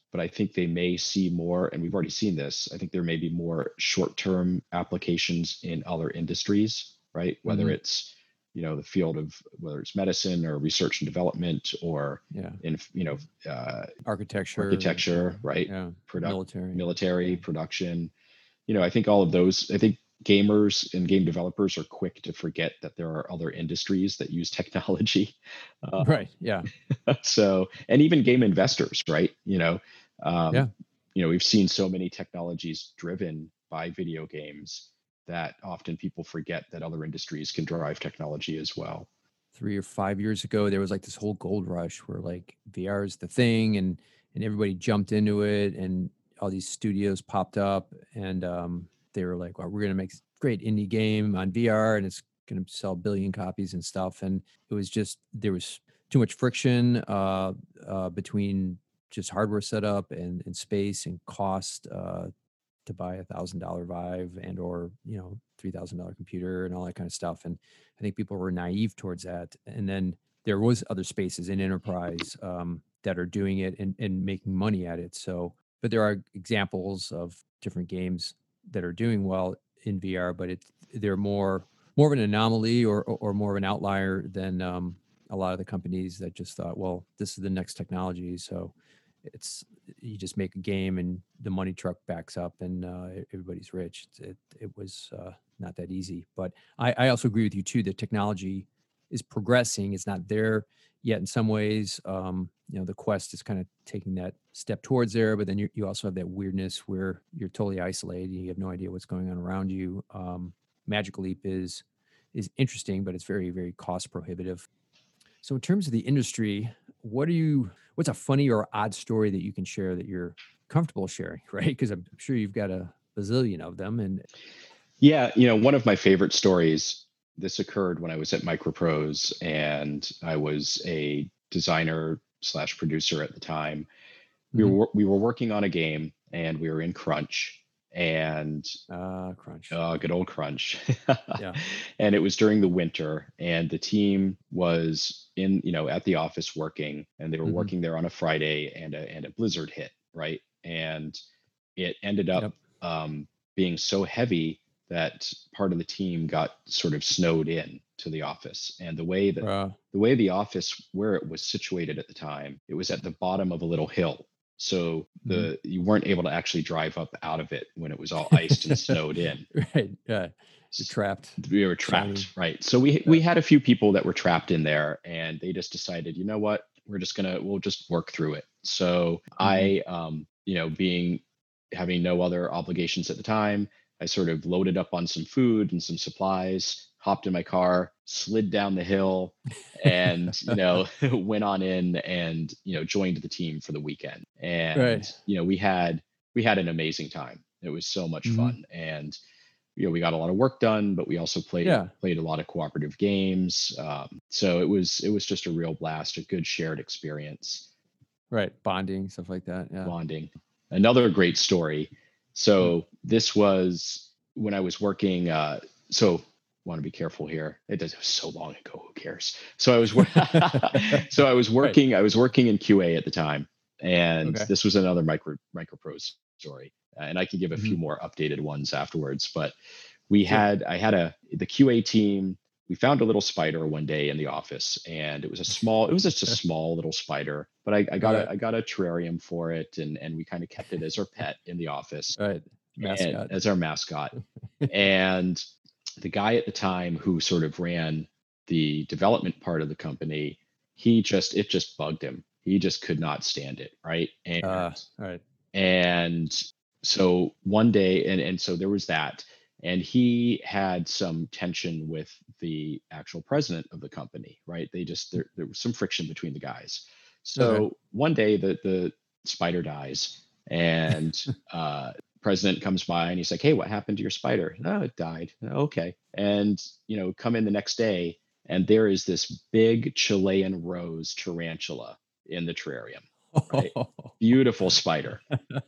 but I think they may see more, and we've already seen this. I think there may be more short-term applications in other industries, right? Whether Mhm. it's, you know, the field of whether it's medicine or research and development or Yeah. in, you know, uh, Architecture. architecture, right? Yeah. Product, Military. military, Yeah. production. You know, I think all of those, I think gamers and game developers are quick to forget that there are other industries that use technology. Uh, Right. Yeah. so, and even game investors, right? You know, um, Yeah. you know, we've seen so many technologies driven by video games that often people forget that other industries can drive technology as well. Three or five years ago, there was like this whole gold rush where like V R is the thing, and and everybody jumped into it, and all these studios popped up, and um, they were like, "Well, we're gonna make great indie game on V R, and it's gonna sell a billion copies and stuff." And it was just there was too much friction uh, uh, between just hardware setup and, and space and cost uh, to buy a thousand dollar Vive and or you know three thousand dollar computer and all that kind of stuff. And I think people were naive towards that. And then there was other spaces in enterprise um, that are doing it and, and making money at it. So, but there are examples of different games that are doing well in V R, but it's they're more more of an anomaly or or, or more of an outlier than um, a lot of the companies that just thought, well, this is the next technology. So it's you just make a game and the money truck backs up and uh, e- everybody's rich. It it, it was uh, not that easy, but I, I also agree with you too. That technology is progressing. It's not there yet in some ways. Um, you know, the Quest is kind of taking that step towards there, but then you you also have that weirdness where you're totally isolated. You have no idea what's going on around you. Um, Magic Leap is is interesting, but it's very very cost prohibitive. So in terms of the industry, what are you what's a funny or odd story that you can share that you're comfortable sharing, right? Because I'm sure you've got a bazillion of them. And Yeah, you know, one of my favorite stories, this occurred when I was at Microprose and I was a designer slash producer at the time. We Mhm. were we were working on a game and we were in crunch and uh crunch. uh, good old crunch. Yeah. And it was during the winter and the team was in, you know, at the office working and they were Hmm. working there on a Friday and a, and a blizzard hit, right? And it ended up Yep. um, being so heavy that part of the team got sort of snowed in to the office. And the way that Uh, the way the office where it was situated at the time, it was at the bottom of a little hill. So mhm. the you weren't able to actually drive up out of it when it was all iced and snowed in. Right. Yeah. You're trapped. We were Shiny. trapped, right? So we Yeah. we had a few people that were trapped in there, and they just decided, you know what, we're just gonna we'll just work through it. So Hmm. I, um, you know, being having no other obligations at the time, I sort of loaded up on some food and some supplies, hopped in my car, slid down the hill, and you know went on in and you know joined the team for the weekend. Right. And you know we had we had an amazing time. It was so much Hmm. fun, and you know we got a lot of work done, but we also played Yeah. played a lot of cooperative games. Um, so it was it was just a real blast, a good shared experience, Right. Bonding, stuff like that. Yeah. bonding. Another great story. Mm. So this was when I was working. Uh, so want to be careful here. It does it was so long ago. Who cares? So I was wor- so I was Right. working. I was working in Q A at the time, and Okay. this was another micro microprose story. Uh, and I can give a Hmm. few more updated ones afterwards. But we Sure. had I had a the Q A team. We found a little spider one day in the office, and it was a small. It was just a small little spider, but I, I got a Right. I got a terrarium for it, and and we kind of kept it as our pet in the office Right. and Mascot. as our mascot. And the guy at the time who sort of ran the development part of the company, he just it just bugged him. He just could not stand it, right? Uh, And all right. and so one day, and, and so there was that. And he had some tension with the actual president of the company, right? They just, there, there was some friction between the guys. Okay. So one day the, the spider dies and uh, president comes by and he's like, hey, what happened to your spider? No, it died. Okay. And, you know, come in the next day and there is this big Chilean rose tarantula in the terrarium, right? Beautiful spider.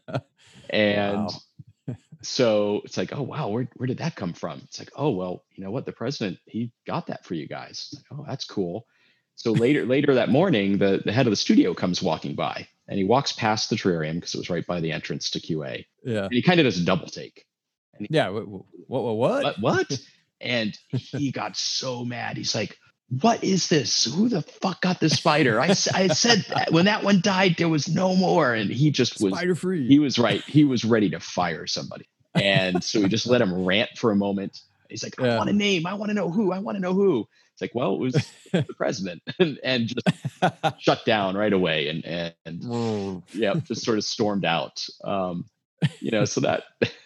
And Wow. so it's like, oh wow, where where did that come from? It's like, oh well, you know what, the president he got that for you guys. It's like, oh, that's cool. So later later that morning, the the head of the studio comes walking by, and he walks past the terrarium because it was right by the entrance to Q A. Yeah. And he kind of does a double take. And he, Yeah. What? What? What? What? what? What? And he got so mad. He's like, what is this? Who the fuck got this spider? I, I said that when that one died, there was no more. And he just was Spider free. He was right. He was ready to fire somebody. And so we just let him rant for a moment. He's like, I Yeah. want a name. I want to know who. I want to know who. It's like, well, it was the president, and, and just shut down right away. And, and, and yeah, just sort of stormed out. Um, you know, so that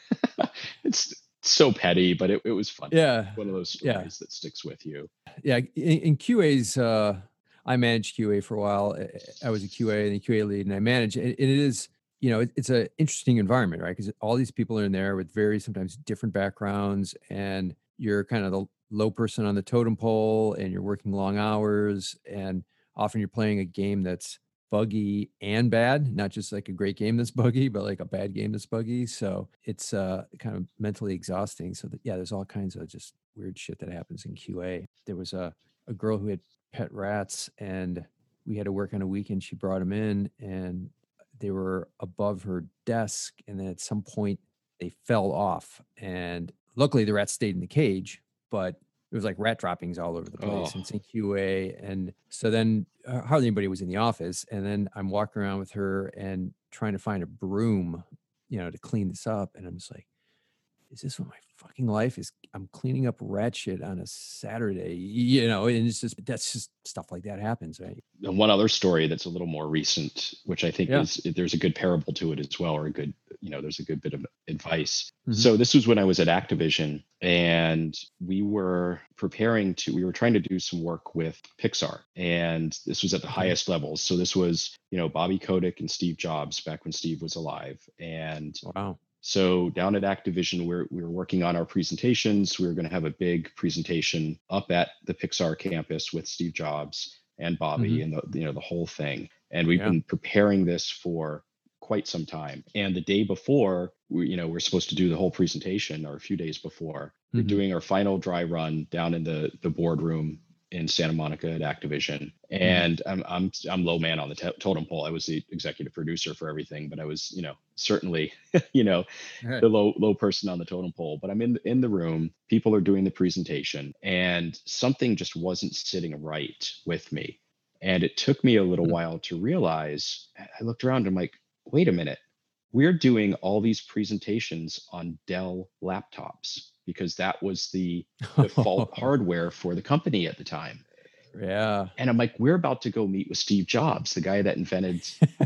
it's so petty, but it, it was fun. Yeah. One of those stories Yeah. that sticks with you. Yeah. In, in Q A's, uh, I managed Q A for a while. I was a Q A and a Q A lead, and I managed, and it is, you know, it, it's an interesting environment, right? Because all these people are in there with very sometimes different backgrounds, and you're kind of the low person on the totem pole, and you're working long hours, and often you're playing a game that's buggy and bad, not just like a great game that's buggy, but like a bad game that's buggy. So it's uh, kind of mentally exhausting. So that, yeah, there's all kinds of just weird shit that happens in Q A. There was a, a girl who had pet rats, and we had to work on a weekend. She brought them in, and they were above her desk. And then at some point they fell off, and luckily the rats stayed in the cage, but it was like rat droppings all over the place. Oh. And it's in Q A. And so then uh, hardly anybody was in the office. And then I'm walking around with her and trying to find a broom, you know, to clean this up. And I'm just like, is this what my fucking life is? I'm cleaning up rat shit on a Saturday, you know, and it's just, that's just stuff like that happens, right? And one other story that's a little more recent, which I think Yeah. is, there's a good parable to it as well, or a good, you know, there's a good bit of advice. Mhm. So this was when I was at Activision, and we were preparing to, we were trying to do some work with Pixar, and this was at the Okay. highest levels. So this was, you know, Bobby Kotick and Steve Jobs back when Steve was alive. And Wow. so down at Activision, we're, we were working on our presentations. We were going to have a big presentation up at the Pixar campus with Steve Jobs and Bobby Mhm. and the, you know, the whole thing. And we've Yeah. been preparing this for quite some time. And the day before, we, you know, we're supposed to do the whole presentation, or a few days before, we're Mhm. doing our final dry run down in the, the boardroom in Santa Monica at Activision. And I'm, I'm, I'm low man on the to- totem pole. I was the executive producer for everything, but I was, you know, certainly, you know, Right. the low, low person on the totem pole. But I'm in, in the room, people are doing the presentation, and something just wasn't sitting right with me. And it took me a little Mhm. while to realize. I looked around and I'm like, wait a minute, we're doing all these presentations on Dell laptops because that was the default hardware for the company at the time. Yeah. And I'm like, we're about to go meet with Steve Jobs, the guy that invented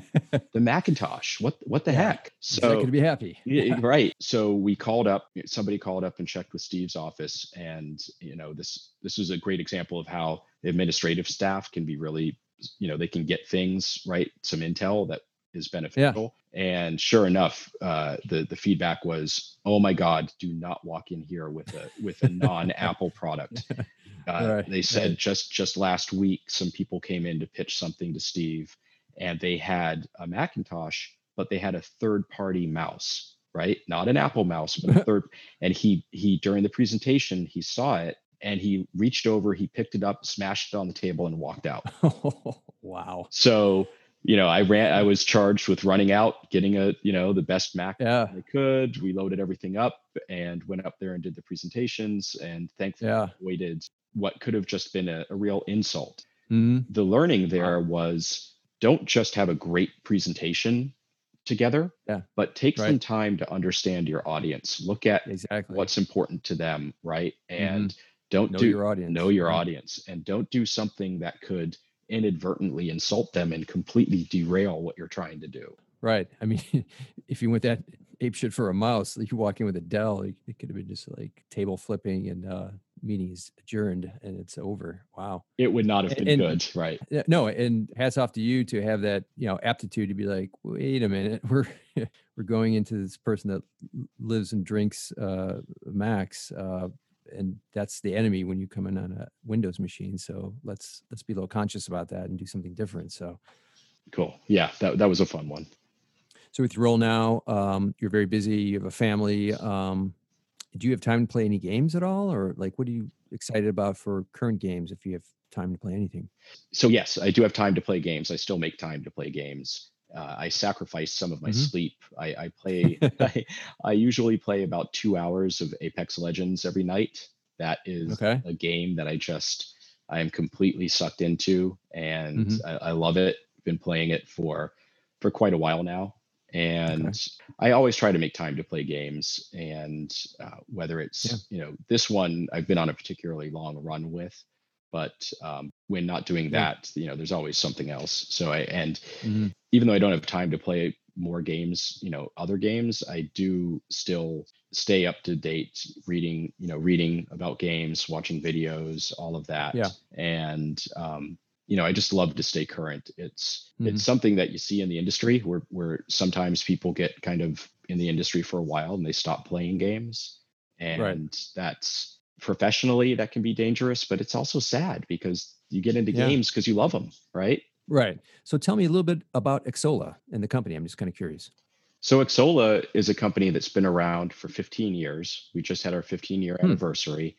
the Macintosh. What what the Yeah. heck? He's not So gonna be happy. yeah, right. So we called up, somebody called up and checked with Steve's office. And, you know, this, this was a great example of how administrative staff can be really, you know, they can get things right, some intel that is beneficial. And sure enough, uh, the, the feedback was, oh my God, do not walk in here with a, with a non-Apple product. Uh, Right, they said right. just, just last week, some people came in to pitch something to Steve, and they had a Macintosh, but they had a third party mouse, right? Not an Apple mouse, but a third. And he, he, during the presentation, he saw it and he reached over, he picked it up, smashed it on the table, and walked out. Wow. So, you know, I ran, I was charged with running out, getting a, you know, the best Mac Yeah. I could. We loaded everything up and went up there and did the presentations, and thankfully Yeah. avoided what could have just been a, a real insult. Mhm. The learning there was, don't just have a great presentation together, Yeah. but take Right. some time to understand your audience. Look at Exactly. what's important to them, right? And don't Know do your audience. know your Right. audience, and don't do something that could inadvertently insult them and completely derail what you're trying to do. Right. I mean, if you went that ape shit for a mouse, like you walk in with a Dell, it, it could have been just like table flipping and uh meeting is adjourned and it's over. Wow. It would not have been And- good, right? Yeah, no, and hats off to you to have that, you know, aptitude to be like, wait a minute, we're we're going into this person that l- lives and drinks uh Macs, uh, and that's the enemy when you come in on a Windows machine. So let's let's be a little conscious about that and do something different. So Cool. Yeah, that that was a fun one. so with your role now, um, you're very busy, you have a family. Um, do you have time to play any games at all? Or like what are you excited about for current games if you have time to play anything? So yes, I do have time to play games. I still make time to play games. uh, I sacrifice some of my Hmm. sleep. I, I play, I, I usually play about two hours of Apex Legends every night. That is Okay. a game that I just, I am completely sucked into, and Hmm. I, I love it. Been playing it for, for quite a while now. Okay. And I always try to make time to play games. And uh, whether Yeah. it's, you know, this one I've been on a particularly long run with, but um, when not doing Yeah. that, you know, there's always something else. So I, and Hmm. even though I don't have time to play more games, you know, other games, I do still stay up to date, reading, you know, reading about games, watching videos, all of that. Yeah. And, um, you know, I just love to stay current. It's, Hmm. it's something that you see in the industry where, where sometimes people get kind of in the industry for a while and they stop playing games. Right. And that's professionally, that can be dangerous, but it's also sad because you get into Yeah. games because you love them, right? Right. So tell me a little bit about Exola and the company. I'm just kind of curious. So Exola is a company that's been around for fifteen years. We just had our fifteen year Hmm. anniversary,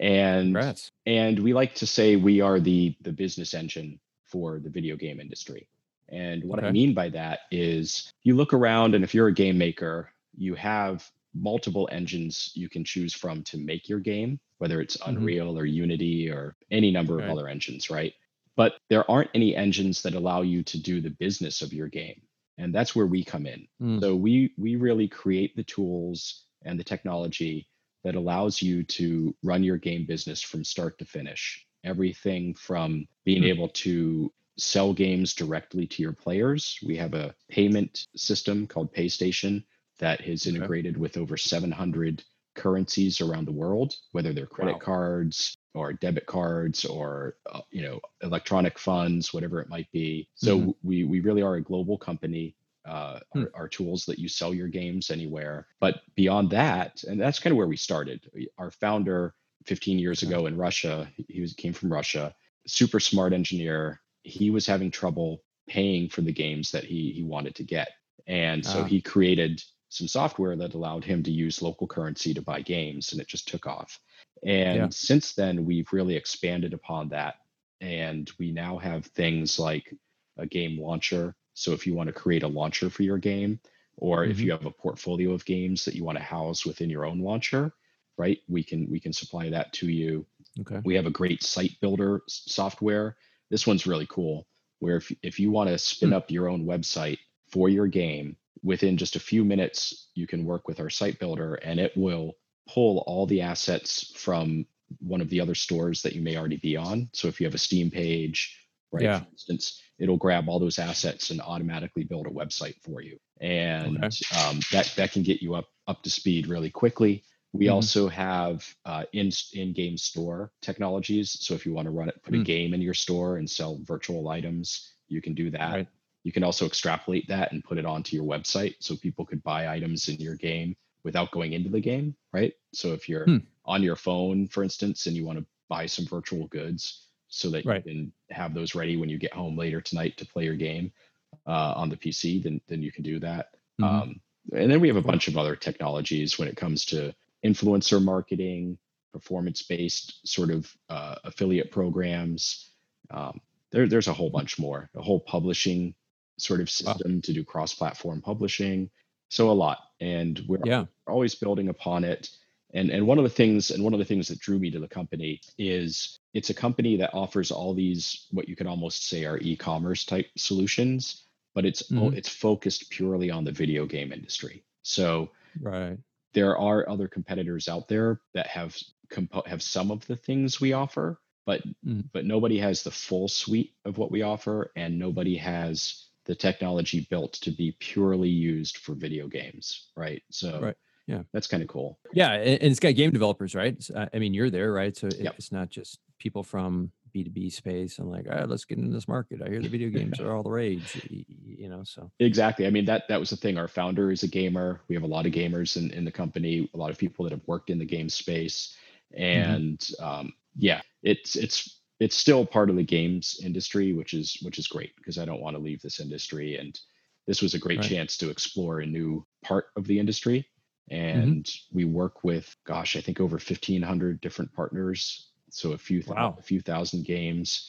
and Congrats. and we like to say we are the the business engine for the video game industry. And what I Okay. mean by that is you look around, and if you're a game maker, you have multiple engines you can choose from to make your game, whether it's Hmm. Unreal or Unity or any number of Right. other engines, right? But there aren't any engines that allow you to do the business of your game. And that's where we come in. Mm. So we we really create the tools and the technology that allows you to run your game business from start to finish. Everything from being Hmm. able to sell games directly to your players. We have a payment system called PayStation that is Okay. integrated with over seven hundred currencies around the world, whether they're credit Wow. cards or debit cards or uh, you know electronic funds, whatever it might be. So Hmm. we we really are a global company. Uh, Hmm. our, our tools that you sell your games anywhere. But beyond that, and that's kind of where we started. Our founder, fifteen years Okay. ago in Russia, he was came from Russia, super smart engineer. He was having trouble paying for the games that he he wanted to get, and so Ah. he created some software that allowed him to use local currency to buy games, and it just took off. Yeah. And since then, we've really expanded upon that, and we now have things like a game launcher. So if you want to create a launcher for your game, or if Hmm. you have a portfolio of games that you want to house within your own launcher, right? We can we can supply that to you. Okay. We have a great site builder s- software. This one's really cool, where if if you want to spin Hmm. up your own website for your game, within just a few minutes, you can work with our site builder and it will pull all the assets from one of the other stores that you may already be on. So if you have a Steam page, right, Yeah. for instance, it'll grab all those assets and automatically build a website for you. And Okay. um, that that can get you up up to speed really quickly. We Hmm. also have uh, in in-game store technologies. So if you want to run it, put a Hmm. game in your store and sell virtual items, you can do that. Right. You can also extrapolate that and put it onto your website so people could buy items in your game without going into the game, right? So if you're Hmm. on your phone, for instance, and you want to buy some virtual goods so that you Right. can have those ready when you get home later tonight to play your game uh, on the P C, then then you can do that. Hmm. Um, and then we have a Cool. bunch of other technologies when it comes to influencer marketing, performance-based sort of uh, affiliate programs. Um, there, there's a whole bunch more. A whole publishing sort of Wow. system to do cross-platform publishing. So a lot, and we're Yeah. always building upon it. And and one of the things and one of the things that drew me to the company is it's a company that offers all these what you could almost say are e-commerce type solutions, but it's oh, Hmm. it's focused purely on the video game industry. So Right. there are other competitors out there that have compo- have some of the things we offer, but Hmm. but nobody has the full suite of what we offer, and nobody has the technology built to be purely used for video games, right? So Right. Yeah. that's kind of cool. Yeah. And, and it's got game developers, right? S- uh, I mean, you're there, right? So it, Yep. it's not just people from B two B space and like, all right, let's get into this market. I hear the video games are all the rage, y- y- you know? So, Exactly. I mean, that that was the thing. Our founder is a gamer. We have a lot of gamers in, in the company, a lot of people that have worked in the game space. hmm And um, yeah, it's it's it's still part of the games industry, which is which is great because I don't want to leave this industry. And this was a great right. chance to explore a new part of the industry. Hmm. And we work with, gosh, I think over fifteen hundred different partners. So a few thou- Wow. a few thousand games.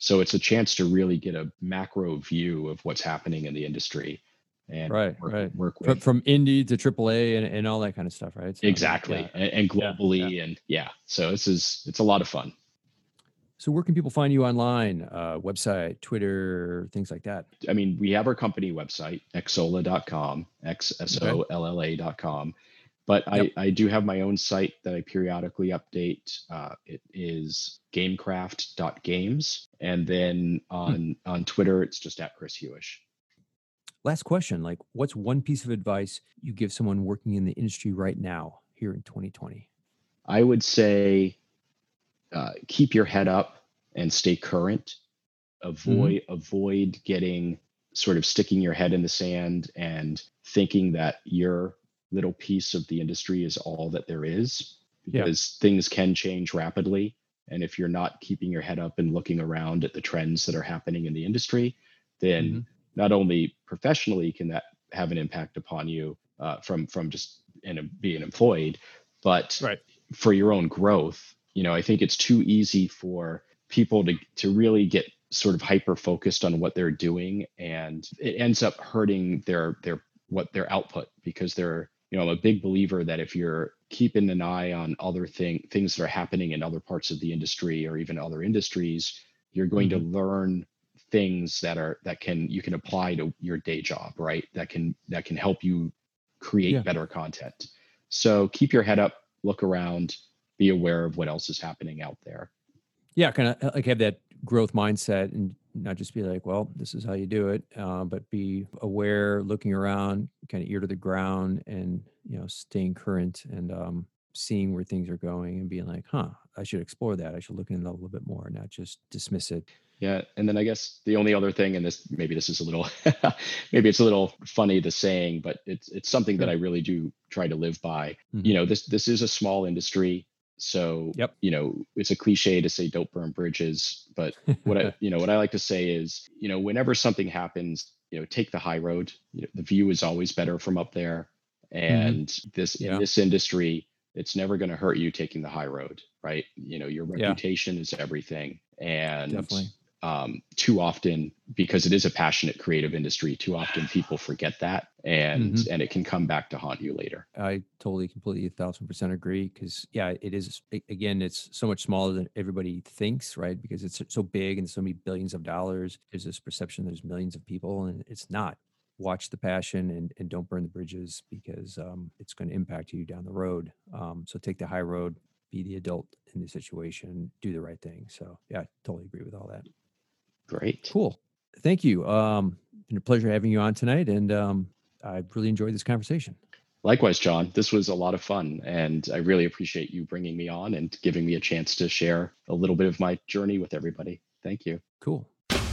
So it's a chance to really get a macro view of what's happening in the industry and right, work, right. work from, with. from indie to triple A and, and all that kind of stuff, right? So, exactly. Yeah. And, and globally. Yeah, yeah. And yeah, so this is, it's a lot of fun. So where can people find you online? Uh, website, Twitter, things like that? I mean, we have our company website, xsolla dot com, X S O L L A dot com. But Yep. I, I do have my own site that I periodically update. Uh, it is gamecraft dot games. And then on, hmm. on Twitter, it's just at Chris Hewish. Last question, like what's one piece of advice you give someone working in the industry right now here in twenty twenty? I would say uh, keep your head up and stay current. Avoid mm-hmm. avoid getting sort of sticking your head in the sand and thinking that your little piece of the industry is all that there is, because yeah. things can change rapidly. And if you're not keeping your head up and looking around at the trends that are happening in the industry, then mm-hmm. not only professionally can that have an impact upon you uh, from from just in, being employed, but right. for your own growth. You know, I think it's too easy for people to to really get sort of hyper focused on what they're doing, and it ends up hurting their their what their output, because they're, you know, I'm a big believer that if you're keeping an eye on other thing things that are happening in other parts of the industry or even other industries, you're going mm-hmm. to learn things that are that can you can apply to your day job, right? That can that can help you create yeah. better content. So keep your head up, look around, be aware of what else is happening out there. Yeah, kind of like have that growth mindset and not just be like, well, this is how you do it, uh, but be aware, looking around, kind of ear to the ground, and, you know, staying current and um, seeing where things are going and being like, huh, I should explore that. I should look into that a little bit more, not just dismiss it. Yeah. And then I guess the only other thing, and this, maybe this is a little, maybe it's a little funny, the saying, but it's, it's something sure. that I really do try to live by. Mm-hmm. You know, this, this is a small industry. So, yep. you know, it's a cliche to say don't burn bridges, but what I, you know, what I like to say is, you know, whenever something happens, you know, take the high road. You know, the view is always better from up there. And mm-hmm. this, yeah. in this industry, it's never going to hurt you taking the high road, right? You know, your reputation yeah. is everything. And definitely. Um, too often, because it is a passionate creative industry, too often people forget that, and mm-hmm. and it can come back to haunt you later. I totally, completely, a thousand percent agree. Because yeah, it is, again, it's so much smaller than everybody thinks, right? Because it's so big and so many billions of dollars. There's this perception there's millions of people, and it's not. Watch the passion and, and don't burn the bridges, because um, it's going to impact you down the road. Um, so take the high road, be the adult in the situation, do the right thing. So yeah, I totally agree with all that. Great. Cool. Thank you. Um, been a pleasure having you on tonight, and um, I really enjoyed this conversation. Likewise, John. This was a lot of fun, and I really appreciate you bringing me on and giving me a chance to share a little bit of my journey with everybody. Thank you. Cool.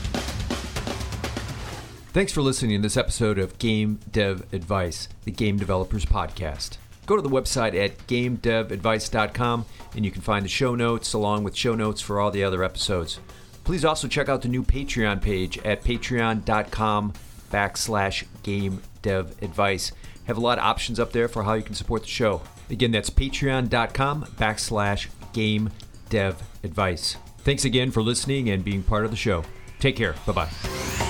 Thanks for listening to this episode of Game Dev Advice, the Game Developers Podcast. Go to the website at game dev advice dot com, and you can find the show notes along with show notes for all the other episodes. Please also check out the new Patreon page at patreon.com backslash game dev advice. Have a lot of options up there for how you can support the show. Again, that's patreon.com backslash game dev advice. Thanks again for listening and being part of the show. Take care. Bye-bye.